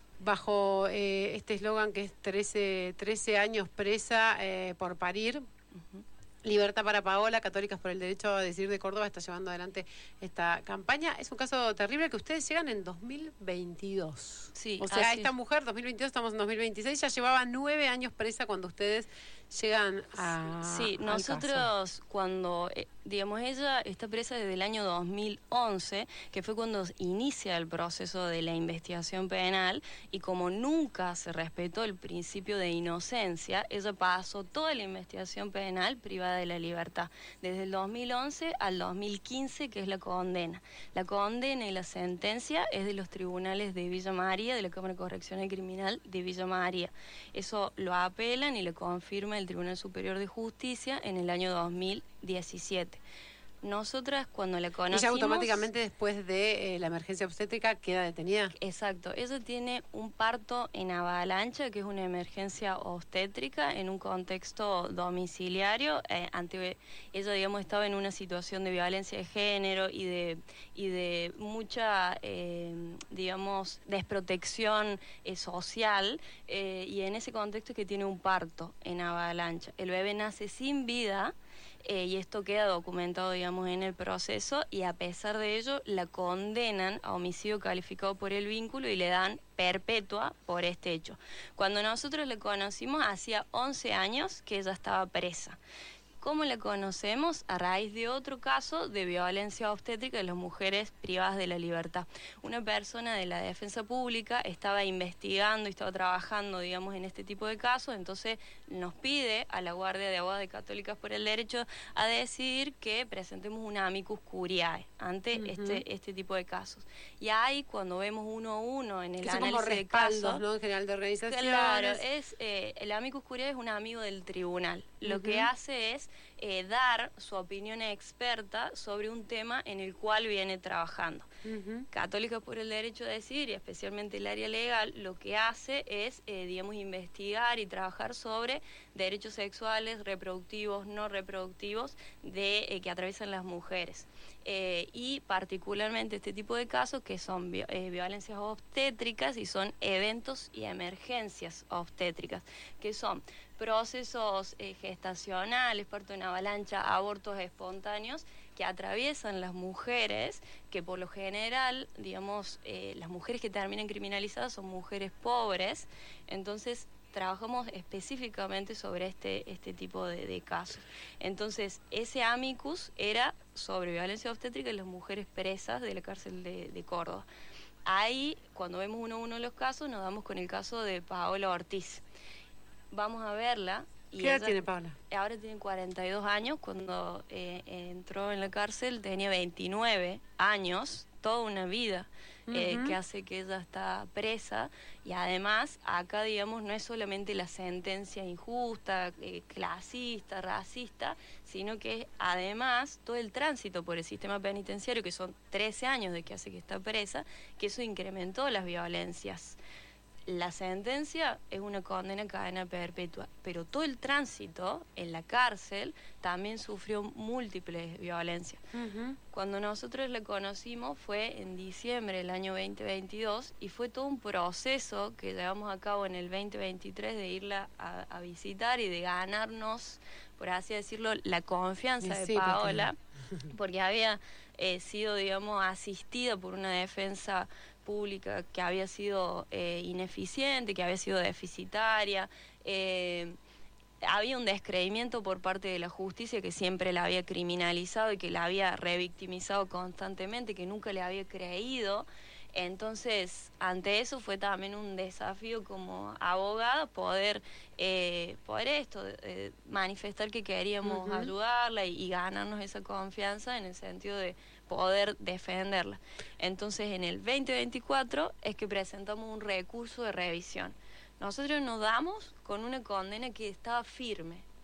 Bajo eh, este eslogan que es trece, trece años presa eh, por parir, uh-huh. Libertad para Paola, Católicas por el Derecho a Decidir de Córdoba está llevando adelante esta campaña. Es un caso terrible que ustedes llegan en dos mil veintidós. Sí, o sea, así esta mujer, dos mil veintidós, estamos en dos mil veintiséis, ya llevaba nueve años presa cuando ustedes llegan a... Sí, nosotros cuando, eh, digamos, ella está presa desde el año dos mil once, que fue cuando inicia el proceso de la investigación penal, y como nunca se respetó el principio de inocencia, ella pasó toda la investigación penal privada de la libertad, desde el dos mil once al dos mil quince, que es la condena. La condena y la sentencia es de los tribunales de Villa María, de la Cámara Correccional Criminal de Villa María. Eso lo apelan y lo confirma el Tribunal Superior de Justicia en el año dos mil diecisiete. Nosotras cuando la conocimos... Ella automáticamente después de eh, la emergencia obstétrica queda detenida. Exacto. Ella tiene un parto en avalancha, que es una emergencia obstétrica en un contexto domiciliario. Eh, ante, ella, digamos, estaba en una situación de violencia de género y de, y de mucha, eh, digamos, desprotección eh, social. Eh, y en ese contexto es que tiene un parto en avalancha. El bebé nace sin vida. Eh, y esto queda documentado, digamos, en el proceso, y a pesar de ello la condenan a homicidio calificado por el vínculo y le dan perpetua por este hecho. Cuando nosotros la conocimos, hacía once años que ella estaba presa. ¿Cómo la conocemos? A raíz de otro caso de violencia obstétrica de las mujeres privadas de la libertad. Una persona de la defensa pública estaba investigando y estaba trabajando, digamos, en este tipo de casos, entonces nos pide a la Guardia de Abogados de Católicas por el Derecho a decidir que presentemos una amicus curiae ante uh-huh. este, este tipo de casos. Y ahí, cuando vemos uno a uno en el que son análisis como de casos, ¿no? En general de organizaciones. Claro, es, eh, el amicus curiae es un amigo del tribunal. Lo uh-huh. que hace es Eh, dar su opinión experta sobre un tema en el cual viene trabajando. Uh-huh. Católicas por el Derecho a Decidir, y especialmente el área legal, lo que hace es, eh, digamos, investigar y trabajar sobre derechos sexuales, reproductivos, no reproductivos, de eh, que atraviesan las mujeres. Eh, y particularmente este tipo de casos que son vi- eh, violencias obstétricas y son eventos y emergencias obstétricas, que son procesos eh, gestacionales, parto en avalancha, abortos espontáneos que atraviesan las mujeres, que por lo general, digamos, eh, las mujeres que terminan criminalizadas son mujeres pobres, entonces trabajamos específicamente sobre este, este tipo de, de casos. Entonces, ese amicus era sobre violencia obstétrica y las mujeres presas de la cárcel de, de Córdoba. Ahí, cuando vemos uno a uno los casos, nos damos con el caso de Paola Ortiz. Vamos a verla. Y ¿Qué edad ella, tiene Paola? Ahora tiene cuarenta y dos años. Cuando eh, entró en la cárcel tenía veintinueve años, toda una vida eh, uh-huh. que hace que ella está presa. Y además, acá, digamos, no es solamente la sentencia injusta, eh, clasista, racista, sino que es además todo el tránsito por el sistema penitenciario, que son trece años de que hace que está presa, que eso incrementó las violencias. La sentencia es una condena a cadena perpetua, pero todo el tránsito en la cárcel también sufrió múltiples violencias. Uh-huh. Cuando nosotros la conocimos fue en diciembre del año veinte veintidós y fue todo un proceso que llevamos a cabo en el veinte veintitrés de irla a, a visitar y de ganarnos, por así decirlo, la confianza de sí, Paola, porque, porque había eh, sido, digamos, asistida por una defensa pública que había sido eh, ineficiente, que había sido deficitaria. Eh, había un descreimiento por parte de la justicia que siempre la había criminalizado y que la había revictimizado constantemente, que nunca le había creído. Entonces, ante eso fue también un desafío como abogada poder, eh, poder esto, eh, manifestar que queríamos uh-huh. ayudarla y, y ganarnos esa confianza en el sentido de poder defenderla. Entonces, en el veinte veinticuatro es que presentamos un recurso de revisión. Nosotros nos damos con una condena que estaba firme.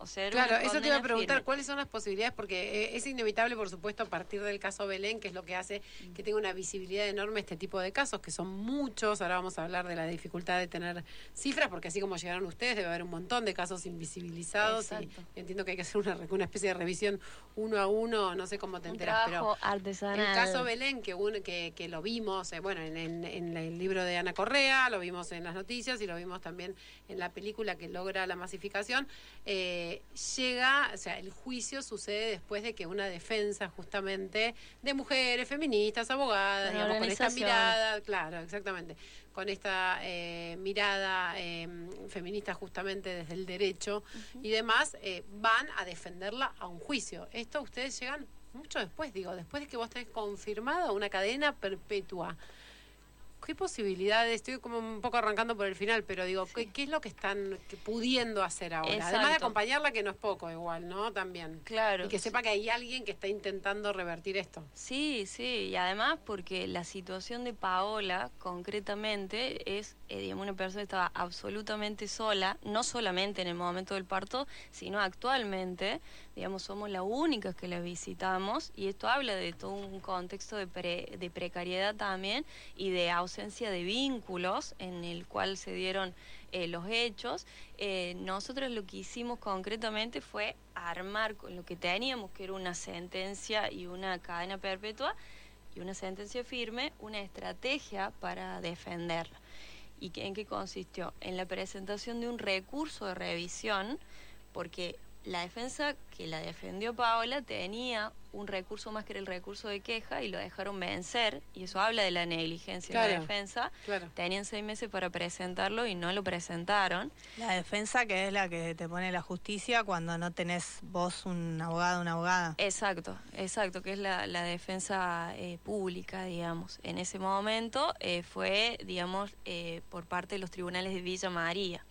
O sea, era Claro, una eso te iba a condena preguntar, firme. ¿cuáles son las posibilidades? Porque eh, es inevitable, por supuesto, a partir del caso Belén, que es lo que hace que tenga una visibilidad enorme este tipo de casos, que son muchos. Ahora vamos a hablar de la dificultad de tener cifras, porque así como llegaron ustedes, debe haber un montón de casos invisibilizados. Y Exacto. entiendo que hay que hacer una, una especie de revisión uno a uno, no sé cómo te Un enteras, trabajo pero artesanal. el caso Belén, que, un, que, que lo vimos, eh, bueno, en, en, en el libro de Ana Correa, lo vimos en las noticias y lo vimos también en la película que logra la masificación, eh, llega, o sea, el juicio sucede después de que una defensa justamente de mujeres, feministas, abogadas, Con digamos, con esta organizaciones. mirada, claro, exactamente, con esta eh, mirada eh, feminista justamente desde el derecho y demás, eh, van a defenderla a un juicio. Esto ustedes llegan mucho después, digo, después de que vos tenés confirmada una cadena perpetua. ¿Qué posibilidades? Estoy como un poco arrancando por el final, pero digo, ¿qué, qué es lo que están que pudiendo hacer ahora? Exacto. Además de acompañarla, que no es poco igual, ¿no? También. Claro. Y que sepa que hay alguien que está intentando revertir esto. Sí, sí, y además porque la situación de Paola, concretamente, es, eh, digamos, una persona que estaba absolutamente sola, no solamente en el momento del parto, sino actualmente, digamos, somos las únicas que la visitamos, y esto habla de todo un contexto de, pre, de precariedad también, y de ausencia de vínculos en el cual se dieron eh, los hechos. Eh, nosotros lo que hicimos concretamente fue armar con lo que teníamos, que era una sentencia y una cadena perpetua y una sentencia firme, una estrategia para defenderla. ¿Y que, en qué consistió? En la presentación de un recurso de revisión, porque la defensa que la defendió Paola tenía un recurso más que era el recurso de queja y lo dejaron vencer, y eso habla de la negligencia Claro, de la defensa. claro. Tenían seis meses para presentarlo y no lo presentaron. La defensa, que es la que te pone la justicia cuando no tenés vos un abogado, una abogada. Exacto, exacto, que es la, la defensa eh, pública, digamos. En ese momento eh, fue, digamos, eh, por parte de los tribunales de Villa María.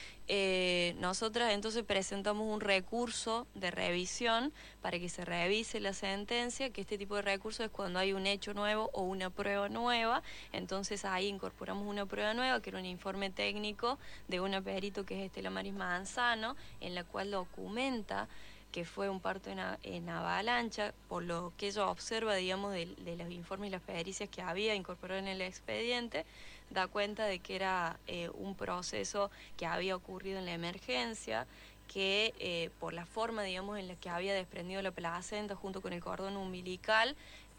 Eh, nosotras entonces presentamos un recurso de revisión para que se revise la sentencia, que este tipo de recurso es cuando hay un hecho nuevo o una prueba nueva. Entonces ahí incorporamos una prueba nueva, que era un informe técnico de una perito que es Estela Maris Manzano, en la cual documenta que fue un parto en, a, en avalancha, por lo que ella observa, digamos, de, de los informes y las pericias que había incorporado en el expediente, da cuenta de que era eh, un proceso que había ocurrido en la emergencia, que eh, por la forma, digamos, en la que había desprendido la placenta junto con el cordón umbilical,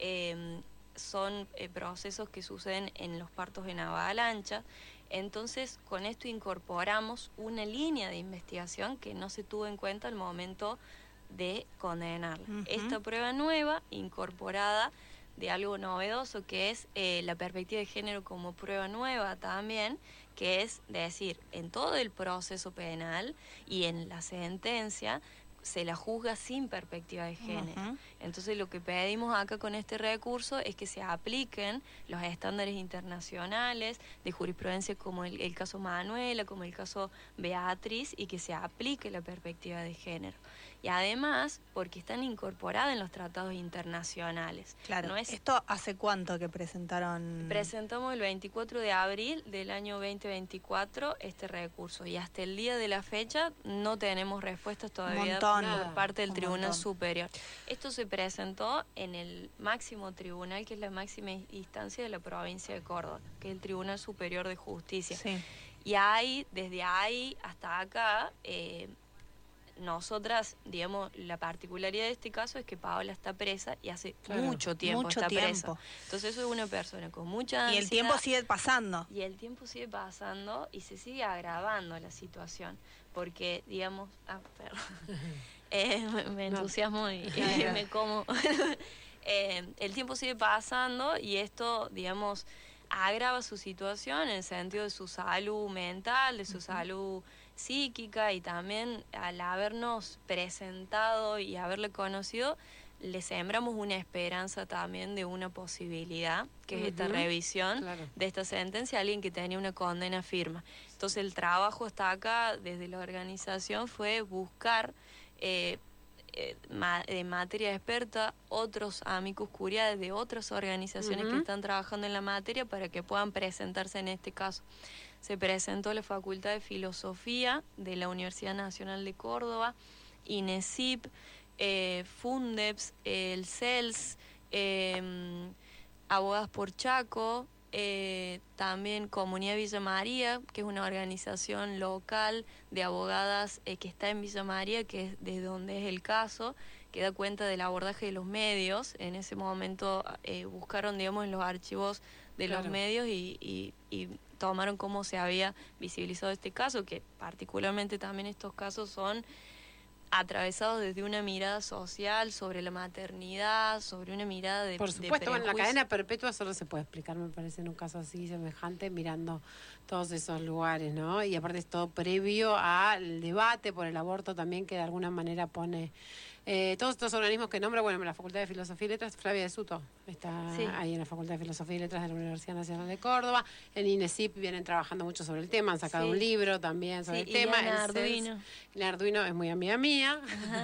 eh, son eh, procesos que suceden en los partos en avalancha. Entonces, con esto incorporamos una línea de investigación que no se tuvo en cuenta al momento de condenarla. Uh-huh. Esta prueba nueva, incorporada de algo novedoso, que es eh, la perspectiva de género como prueba nueva también, que es decir, en todo el proceso penal y en la sentencia se la juzga sin perspectiva de género. Uh-huh. Entonces lo que pedimos acá con este recurso es que se apliquen los estándares internacionales de jurisprudencia, como el, el caso Manuela, como el caso Beatriz, y que se aplique la perspectiva de género. Y además, porque están incorporadas en los tratados internacionales. Claro, no es... ¿esto hace cuánto que presentaron? Presentamos el veinticuatro de abril del año veinte veinticuatro este recurso, y hasta el día de la fecha no tenemos respuestas todavía por parte del Tribunal Superior. Esto se presentó en el máximo tribunal, que es la máxima instancia de la provincia de Córdoba, que es el Tribunal Superior de Justicia. Sí. Y ahí, desde ahí hasta acá, eh, nosotras, digamos, la particularidad de este caso es que Paola está presa y hace claro, mucho tiempo mucho está tiempo. presa. Entonces eso es una persona con mucha ansiedad. Y el tiempo sigue pasando. Y el tiempo sigue pasando y se sigue agravando la situación. Porque, digamos... Ah, perdón. eh, me, me entusiasmo y, y me como... eh, el tiempo sigue pasando y esto, digamos, agrava su situación en el sentido de su salud mental, de su uh-huh. salud psíquica, y también al habernos presentado y haberle conocido, le sembramos una esperanza también de una posibilidad, que uh-huh. es esta revisión claro. de esta sentencia, alguien que tenía una condena firme. Entonces el trabajo hasta acá desde la organización fue buscar eh, eh, ma de materia experta otros amicus curiae de otras organizaciones uh-huh. que están trabajando en la materia para que puedan presentarse en este caso. Se presentó la Facultad de Filosofía de la Universidad Nacional de Córdoba, INESIP, eh, FUNDEPS, el CELS, eh, Abogadas por Chaco, eh, también Comunidad Villa María, que es una organización local de abogadas eh, que está en Villa María, que es de donde es el caso, que da cuenta del abordaje de los medios. En ese momento eh, buscaron, digamos, en los archivos de Claro. los medios y, y, y tomaron cómo se había visibilizado este caso, que particularmente también estos casos son atravesados desde una mirada social sobre la maternidad, sobre una mirada de Por supuesto, de bueno, la prejuicio. cadena perpetua solo se puede explicar, me parece, en un caso así semejante, mirando todos esos lugares, ¿no? Y aparte es todo previo al debate por el aborto también, que de alguna manera pone eh, todos estos organismos que nombra, bueno, en la Facultad de Filosofía y Letras, Flavia de Suto está Sí. ahí en la Facultad de Filosofía y Letras de la Universidad Nacional de Córdoba. En INESIP vienen trabajando mucho sobre el tema, han sacado Sí. un libro también sobre Sí, el tema. Ileana El CELS, Arduino. Ileana Arduino es muy amiga mía,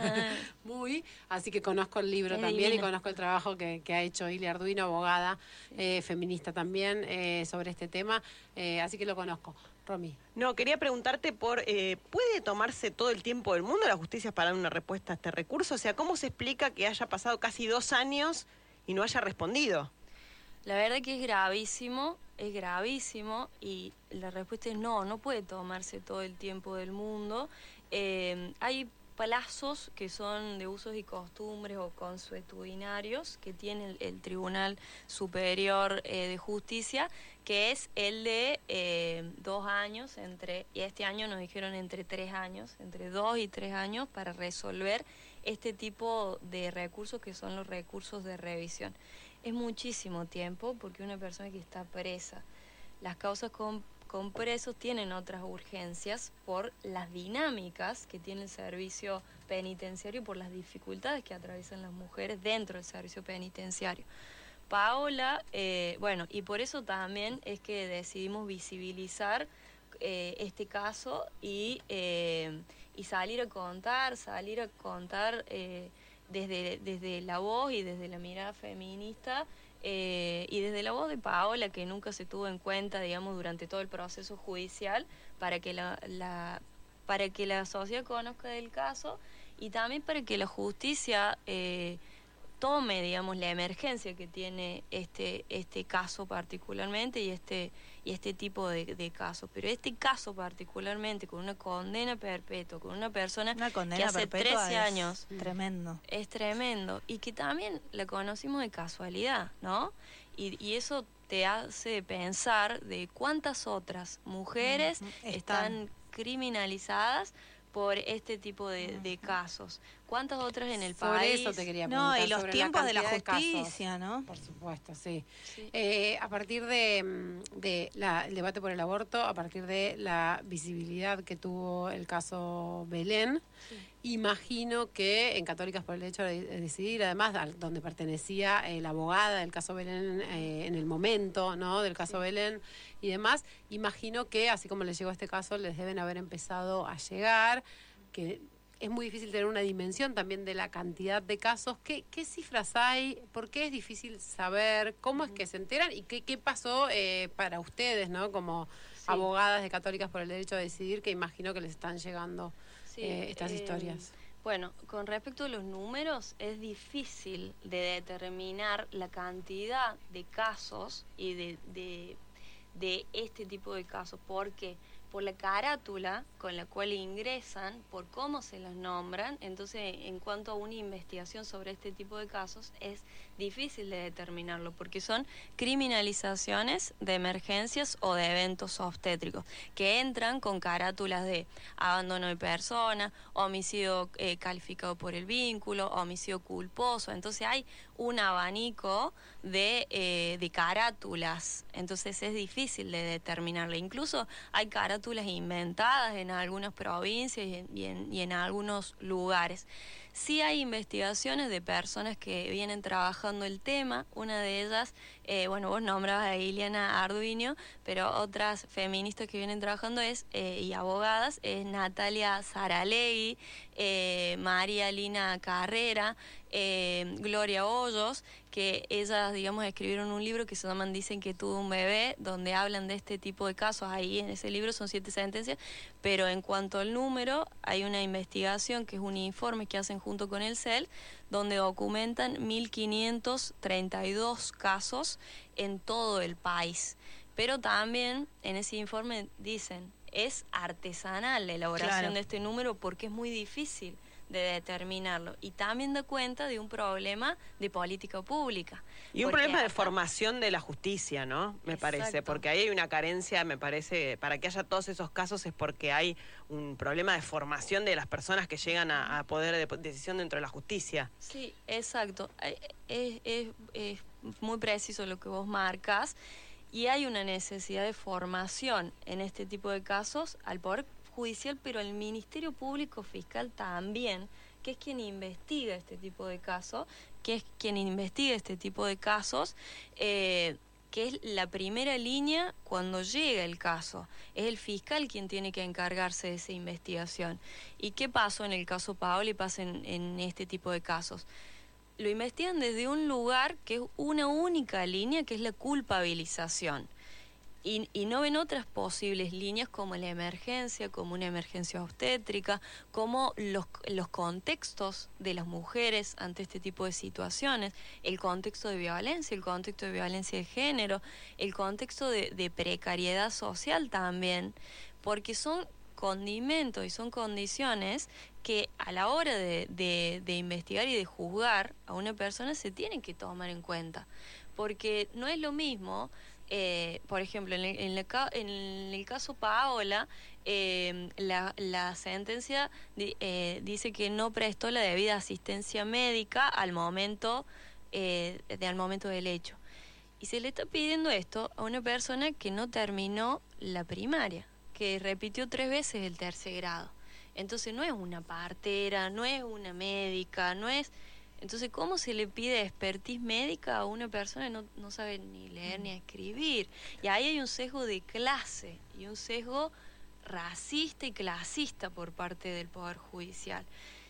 muy, así que conozco el libro Es también divina. y conozco el trabajo que, que ha hecho Ilia Arduino, abogada, eh, feminista también, eh, sobre este tema, eh, así que lo conozco. Romy. No, quería preguntarte por, eh, ¿puede tomarse todo el tiempo del mundo la justicia para dar una respuesta a este recurso? O sea, ¿cómo se explica que haya pasado casi dos años y no haya respondido? La verdad que es gravísimo, es gravísimo y la respuesta es no, no puede tomarse todo el tiempo del mundo. Eh, hay plazos que son de usos y costumbres o consuetudinarios que tiene el, el Tribunal Superior eh, de Justicia, que es el de eh, dos años, entre y este año nos dijeron entre tres años, entre dos y tres años para resolver este tipo de recursos que son los recursos de revisión. Es muchísimo tiempo porque una persona que está presa, las causas con, con presos tienen otras urgencias por las dinámicas que tiene el servicio penitenciario y por las dificultades que atraviesan las mujeres dentro del servicio penitenciario. Paola, eh, bueno, y por eso también es que decidimos visibilizar eh, este caso y, eh, y salir a contar, salir a contar eh, desde, desde la voz y desde la mirada feminista eh, y desde la voz de Paola, que nunca se tuvo en cuenta, digamos, durante todo el proceso judicial, para que la, la, para que la sociedad conozca del caso y también para que la justicia eh, tome, digamos, la emergencia que tiene este este caso particularmente y este y este tipo de, de casos. Pero este caso particularmente, con una condena perpetua, con una persona Una que condena hace perpetua trece es años... tremendo. Es tremendo. Y que también la conocimos de casualidad, ¿no? Y, y eso te hace pensar de cuántas otras mujeres Ujú, están, están. criminalizadas por este tipo de, de casos. ¿Cuántas otras en el Sobre país? eso te quería No, preguntar. y los sobre tiempos de la cantidad casos. justicia, ¿no? Por supuesto, sí. Eh, a partir de, mm, de la, el debate por el aborto, a partir de la visibilidad que tuvo el caso Belén, imagino que en Católicas por el Derecho de Decidir, además, al- donde pertenecía eh, la abogada del caso Belén eh, en el momento, ¿no?, del caso Belén y demás, imagino que, así como les llegó este caso, les deben haber empezado a llegar, que es muy difícil tener una dimensión también de la cantidad de casos. ¿Qué, qué cifras hay? ¿Por qué es difícil saber? ¿Cómo es que se enteran? ¿Y qué, qué pasó eh, para ustedes, ¿no?, como abogadas de Católicas por el Derecho a Decidir, que imagino que les están llegando Sí, eh, estas eh, historias? Bueno, con respecto a los números, es difícil de determinar la cantidad de casos y de, de, de este tipo de casos. ¿Por qué? Por la carátula con la cual ingresan, por cómo se las nombran. Entonces, en cuanto a una investigación sobre este tipo de casos, es difícil de determinarlo, porque son criminalizaciones de emergencias o de eventos obstétricos, que entran con carátulas de abandono de persona, homicidio eh, calificado por el vínculo, homicidio culposo. Entonces hay un abanico de, eh, de carátulas, entonces es difícil de determinarlo. Incluso hay carátulas inventadas en algunas provincias y en, y en, y en algunos lugares. Sí hay investigaciones de personas que vienen trabajando el tema. Una de ellas, eh, bueno, vos nombrabas a Ileana Arduino, pero otras feministas que vienen trabajando es eh, y abogadas es Natalia Saralegui, eh, María Lina Carrera, eh, Gloria Hoyos, que ellas, digamos, escribieron un libro que se llaman Dicen que tuvo un bebé, donde hablan de este tipo de casos. Ahí en ese libro son siete sentencias, pero en cuanto al número, hay una investigación que es un informe que hacen junto con el C E L, donde documentan mil quinientos treinta y dos casos en todo el país. Pero también en ese informe dicen, es artesanal la elaboración Claro. de este número porque es muy difícil de determinarlo. Y también da cuenta de un problema de política pública. Y un Porque problema de acá- formación de la justicia, ¿no? Me parece, Exacto. porque ahí hay una carencia, me parece, para que haya todos esos casos es porque hay un problema de formación de las personas que llegan a, a poder de decisión dentro de la justicia. Sí, exacto. Eh, Es, es, es muy preciso lo que vos marcas y hay una necesidad de formación en este tipo de casos al Poder Judicial, pero al Ministerio Público Fiscal también, que es quien investiga este tipo de casos, que es quien investiga este tipo de casos, eh, que es la primera línea cuando llega el caso. Es el fiscal quien tiene que encargarse de esa investigación. ¿Y qué pasó en el caso Paola y pasa en, en este tipo de casos? Lo investigan desde un lugar que es una única línea, que es la culpabilización. Y, y no ven otras posibles líneas como la emergencia, como una emergencia obstétrica, como los, los contextos de las mujeres ante este tipo de situaciones, el contexto de violencia, el contexto de violencia de género, el contexto de, de precariedad social también, porque son condimentos y son condiciones que a la hora de, de, de investigar y de juzgar a una persona se tienen que tomar en cuenta, porque no es lo mismo. Eh, por ejemplo, en el, en, el, en el caso Paola, eh, la, la sentencia di, eh, dice que no prestó la debida asistencia médica al momento, eh, de, al momento del hecho. Y se le está pidiendo esto a una persona que no terminó la primaria, que repitió tres veces el tercer grado. Entonces no es una partera, no es una médica, no es... Entonces, ¿cómo se le pide expertise médica a una persona que no, no sabe ni leer ni escribir? Y ahí hay un sesgo de clase y un sesgo racista y clasista por parte del Poder Judicial.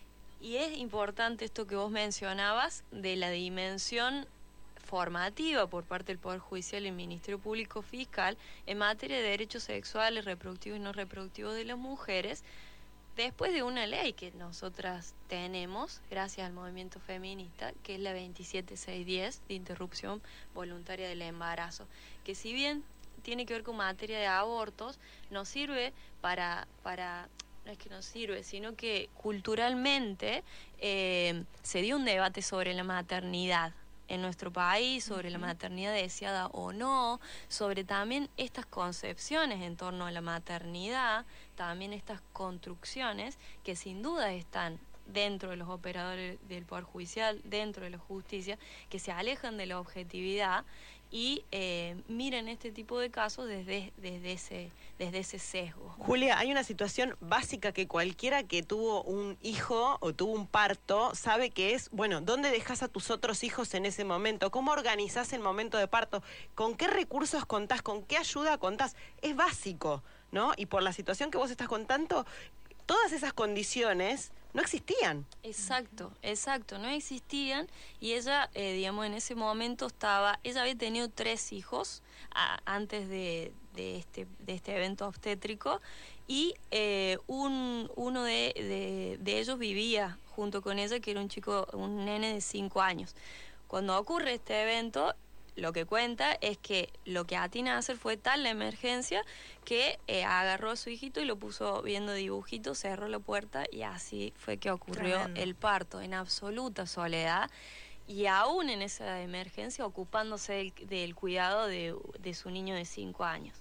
Y es importante esto que vos mencionabas de la dimensión formativa por parte del Poder Judicial y el Ministerio Público Fiscal en materia de derechos sexuales, reproductivos y no reproductivos de las mujeres, después de una ley que nosotras tenemos, gracias al movimiento feminista, que es la veintisiete mil seiscientos diez de interrupción voluntaria del embarazo, que si bien tiene que ver con materia de abortos, nos sirve para, para no es que nos sirve, sino que culturalmente eh, se dio un debate sobre la maternidad en nuestro país, sobre la maternidad deseada o no, sobre también estas concepciones en torno a la maternidad, también estas construcciones que sin duda están dentro de los operadores del Poder Judicial, dentro de la justicia, que se alejan de la objetividad y eh, miren este tipo de casos desde, desde, ese, desde ese sesgo. Julia, hay una situación básica que cualquiera que tuvo un hijo o tuvo un parto sabe que es, bueno, ¿dónde dejas a tus otros hijos en ese momento? ¿Cómo organizás el momento de parto? ¿Con qué recursos contás? ¿Con qué ayuda contás? Es básico, ¿no? Y por la situación que vos estás contando, todas esas condiciones no existían. Exacto, exacto, no existían y ella, eh, digamos, en ese momento estaba, ella había tenido tres hijos a, antes de, de, este, de este evento obstétrico y eh, un, uno de, de, de ellos vivía junto con ella, que era un chico, un nene de cinco años. Cuando ocurre este evento, lo que cuenta es que lo que atina a hacer fue tal la emergencia que eh, agarró a su hijito y lo puso viendo dibujitos, cerró la puerta y así fue que ocurrió Tremendo. el parto, en absoluta soledad y aún en esa emergencia ocupándose del, del cuidado de, de su niño de cinco años.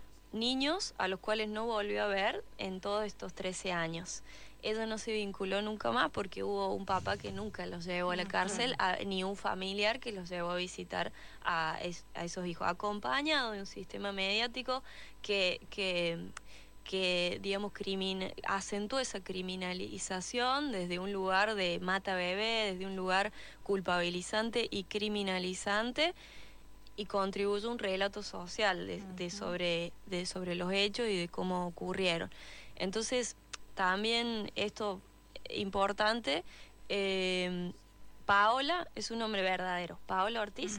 Niños a los cuales no volvió a ver en todos estos trece años. Ella no se vinculó nunca más porque hubo un papá que nunca los llevó a la cárcel, a, ni un familiar que los llevó a visitar a, es, a esos hijos, acompañado de un sistema mediático que, que, que digamos, crimin, acentuó esa criminalización desde un lugar de mata bebé, desde un lugar culpabilizante y criminalizante, y contribuye a un relato social de, de, sobre, de sobre los hechos y de cómo ocurrieron. Entonces, también esto importante, eh, Paola es un nombre verdadero. Paola Ortiz